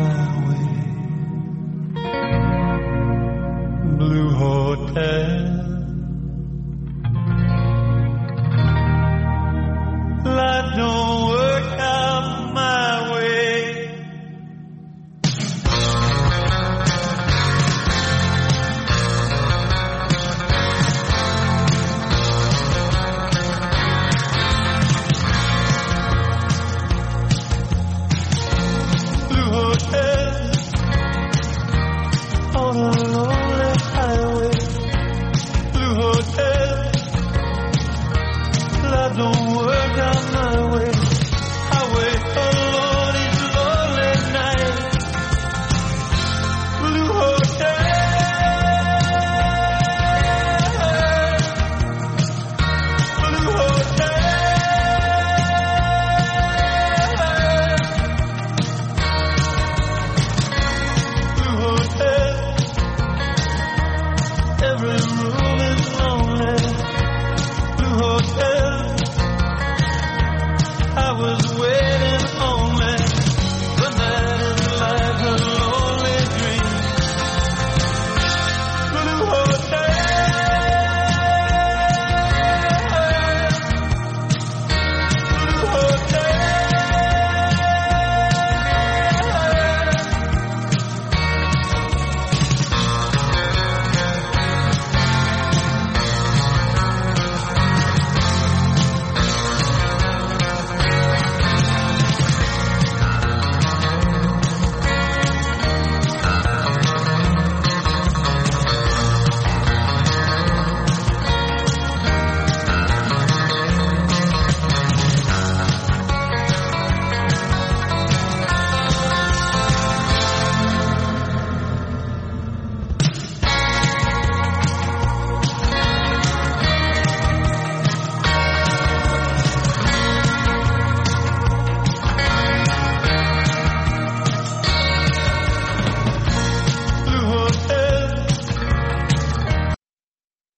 hotel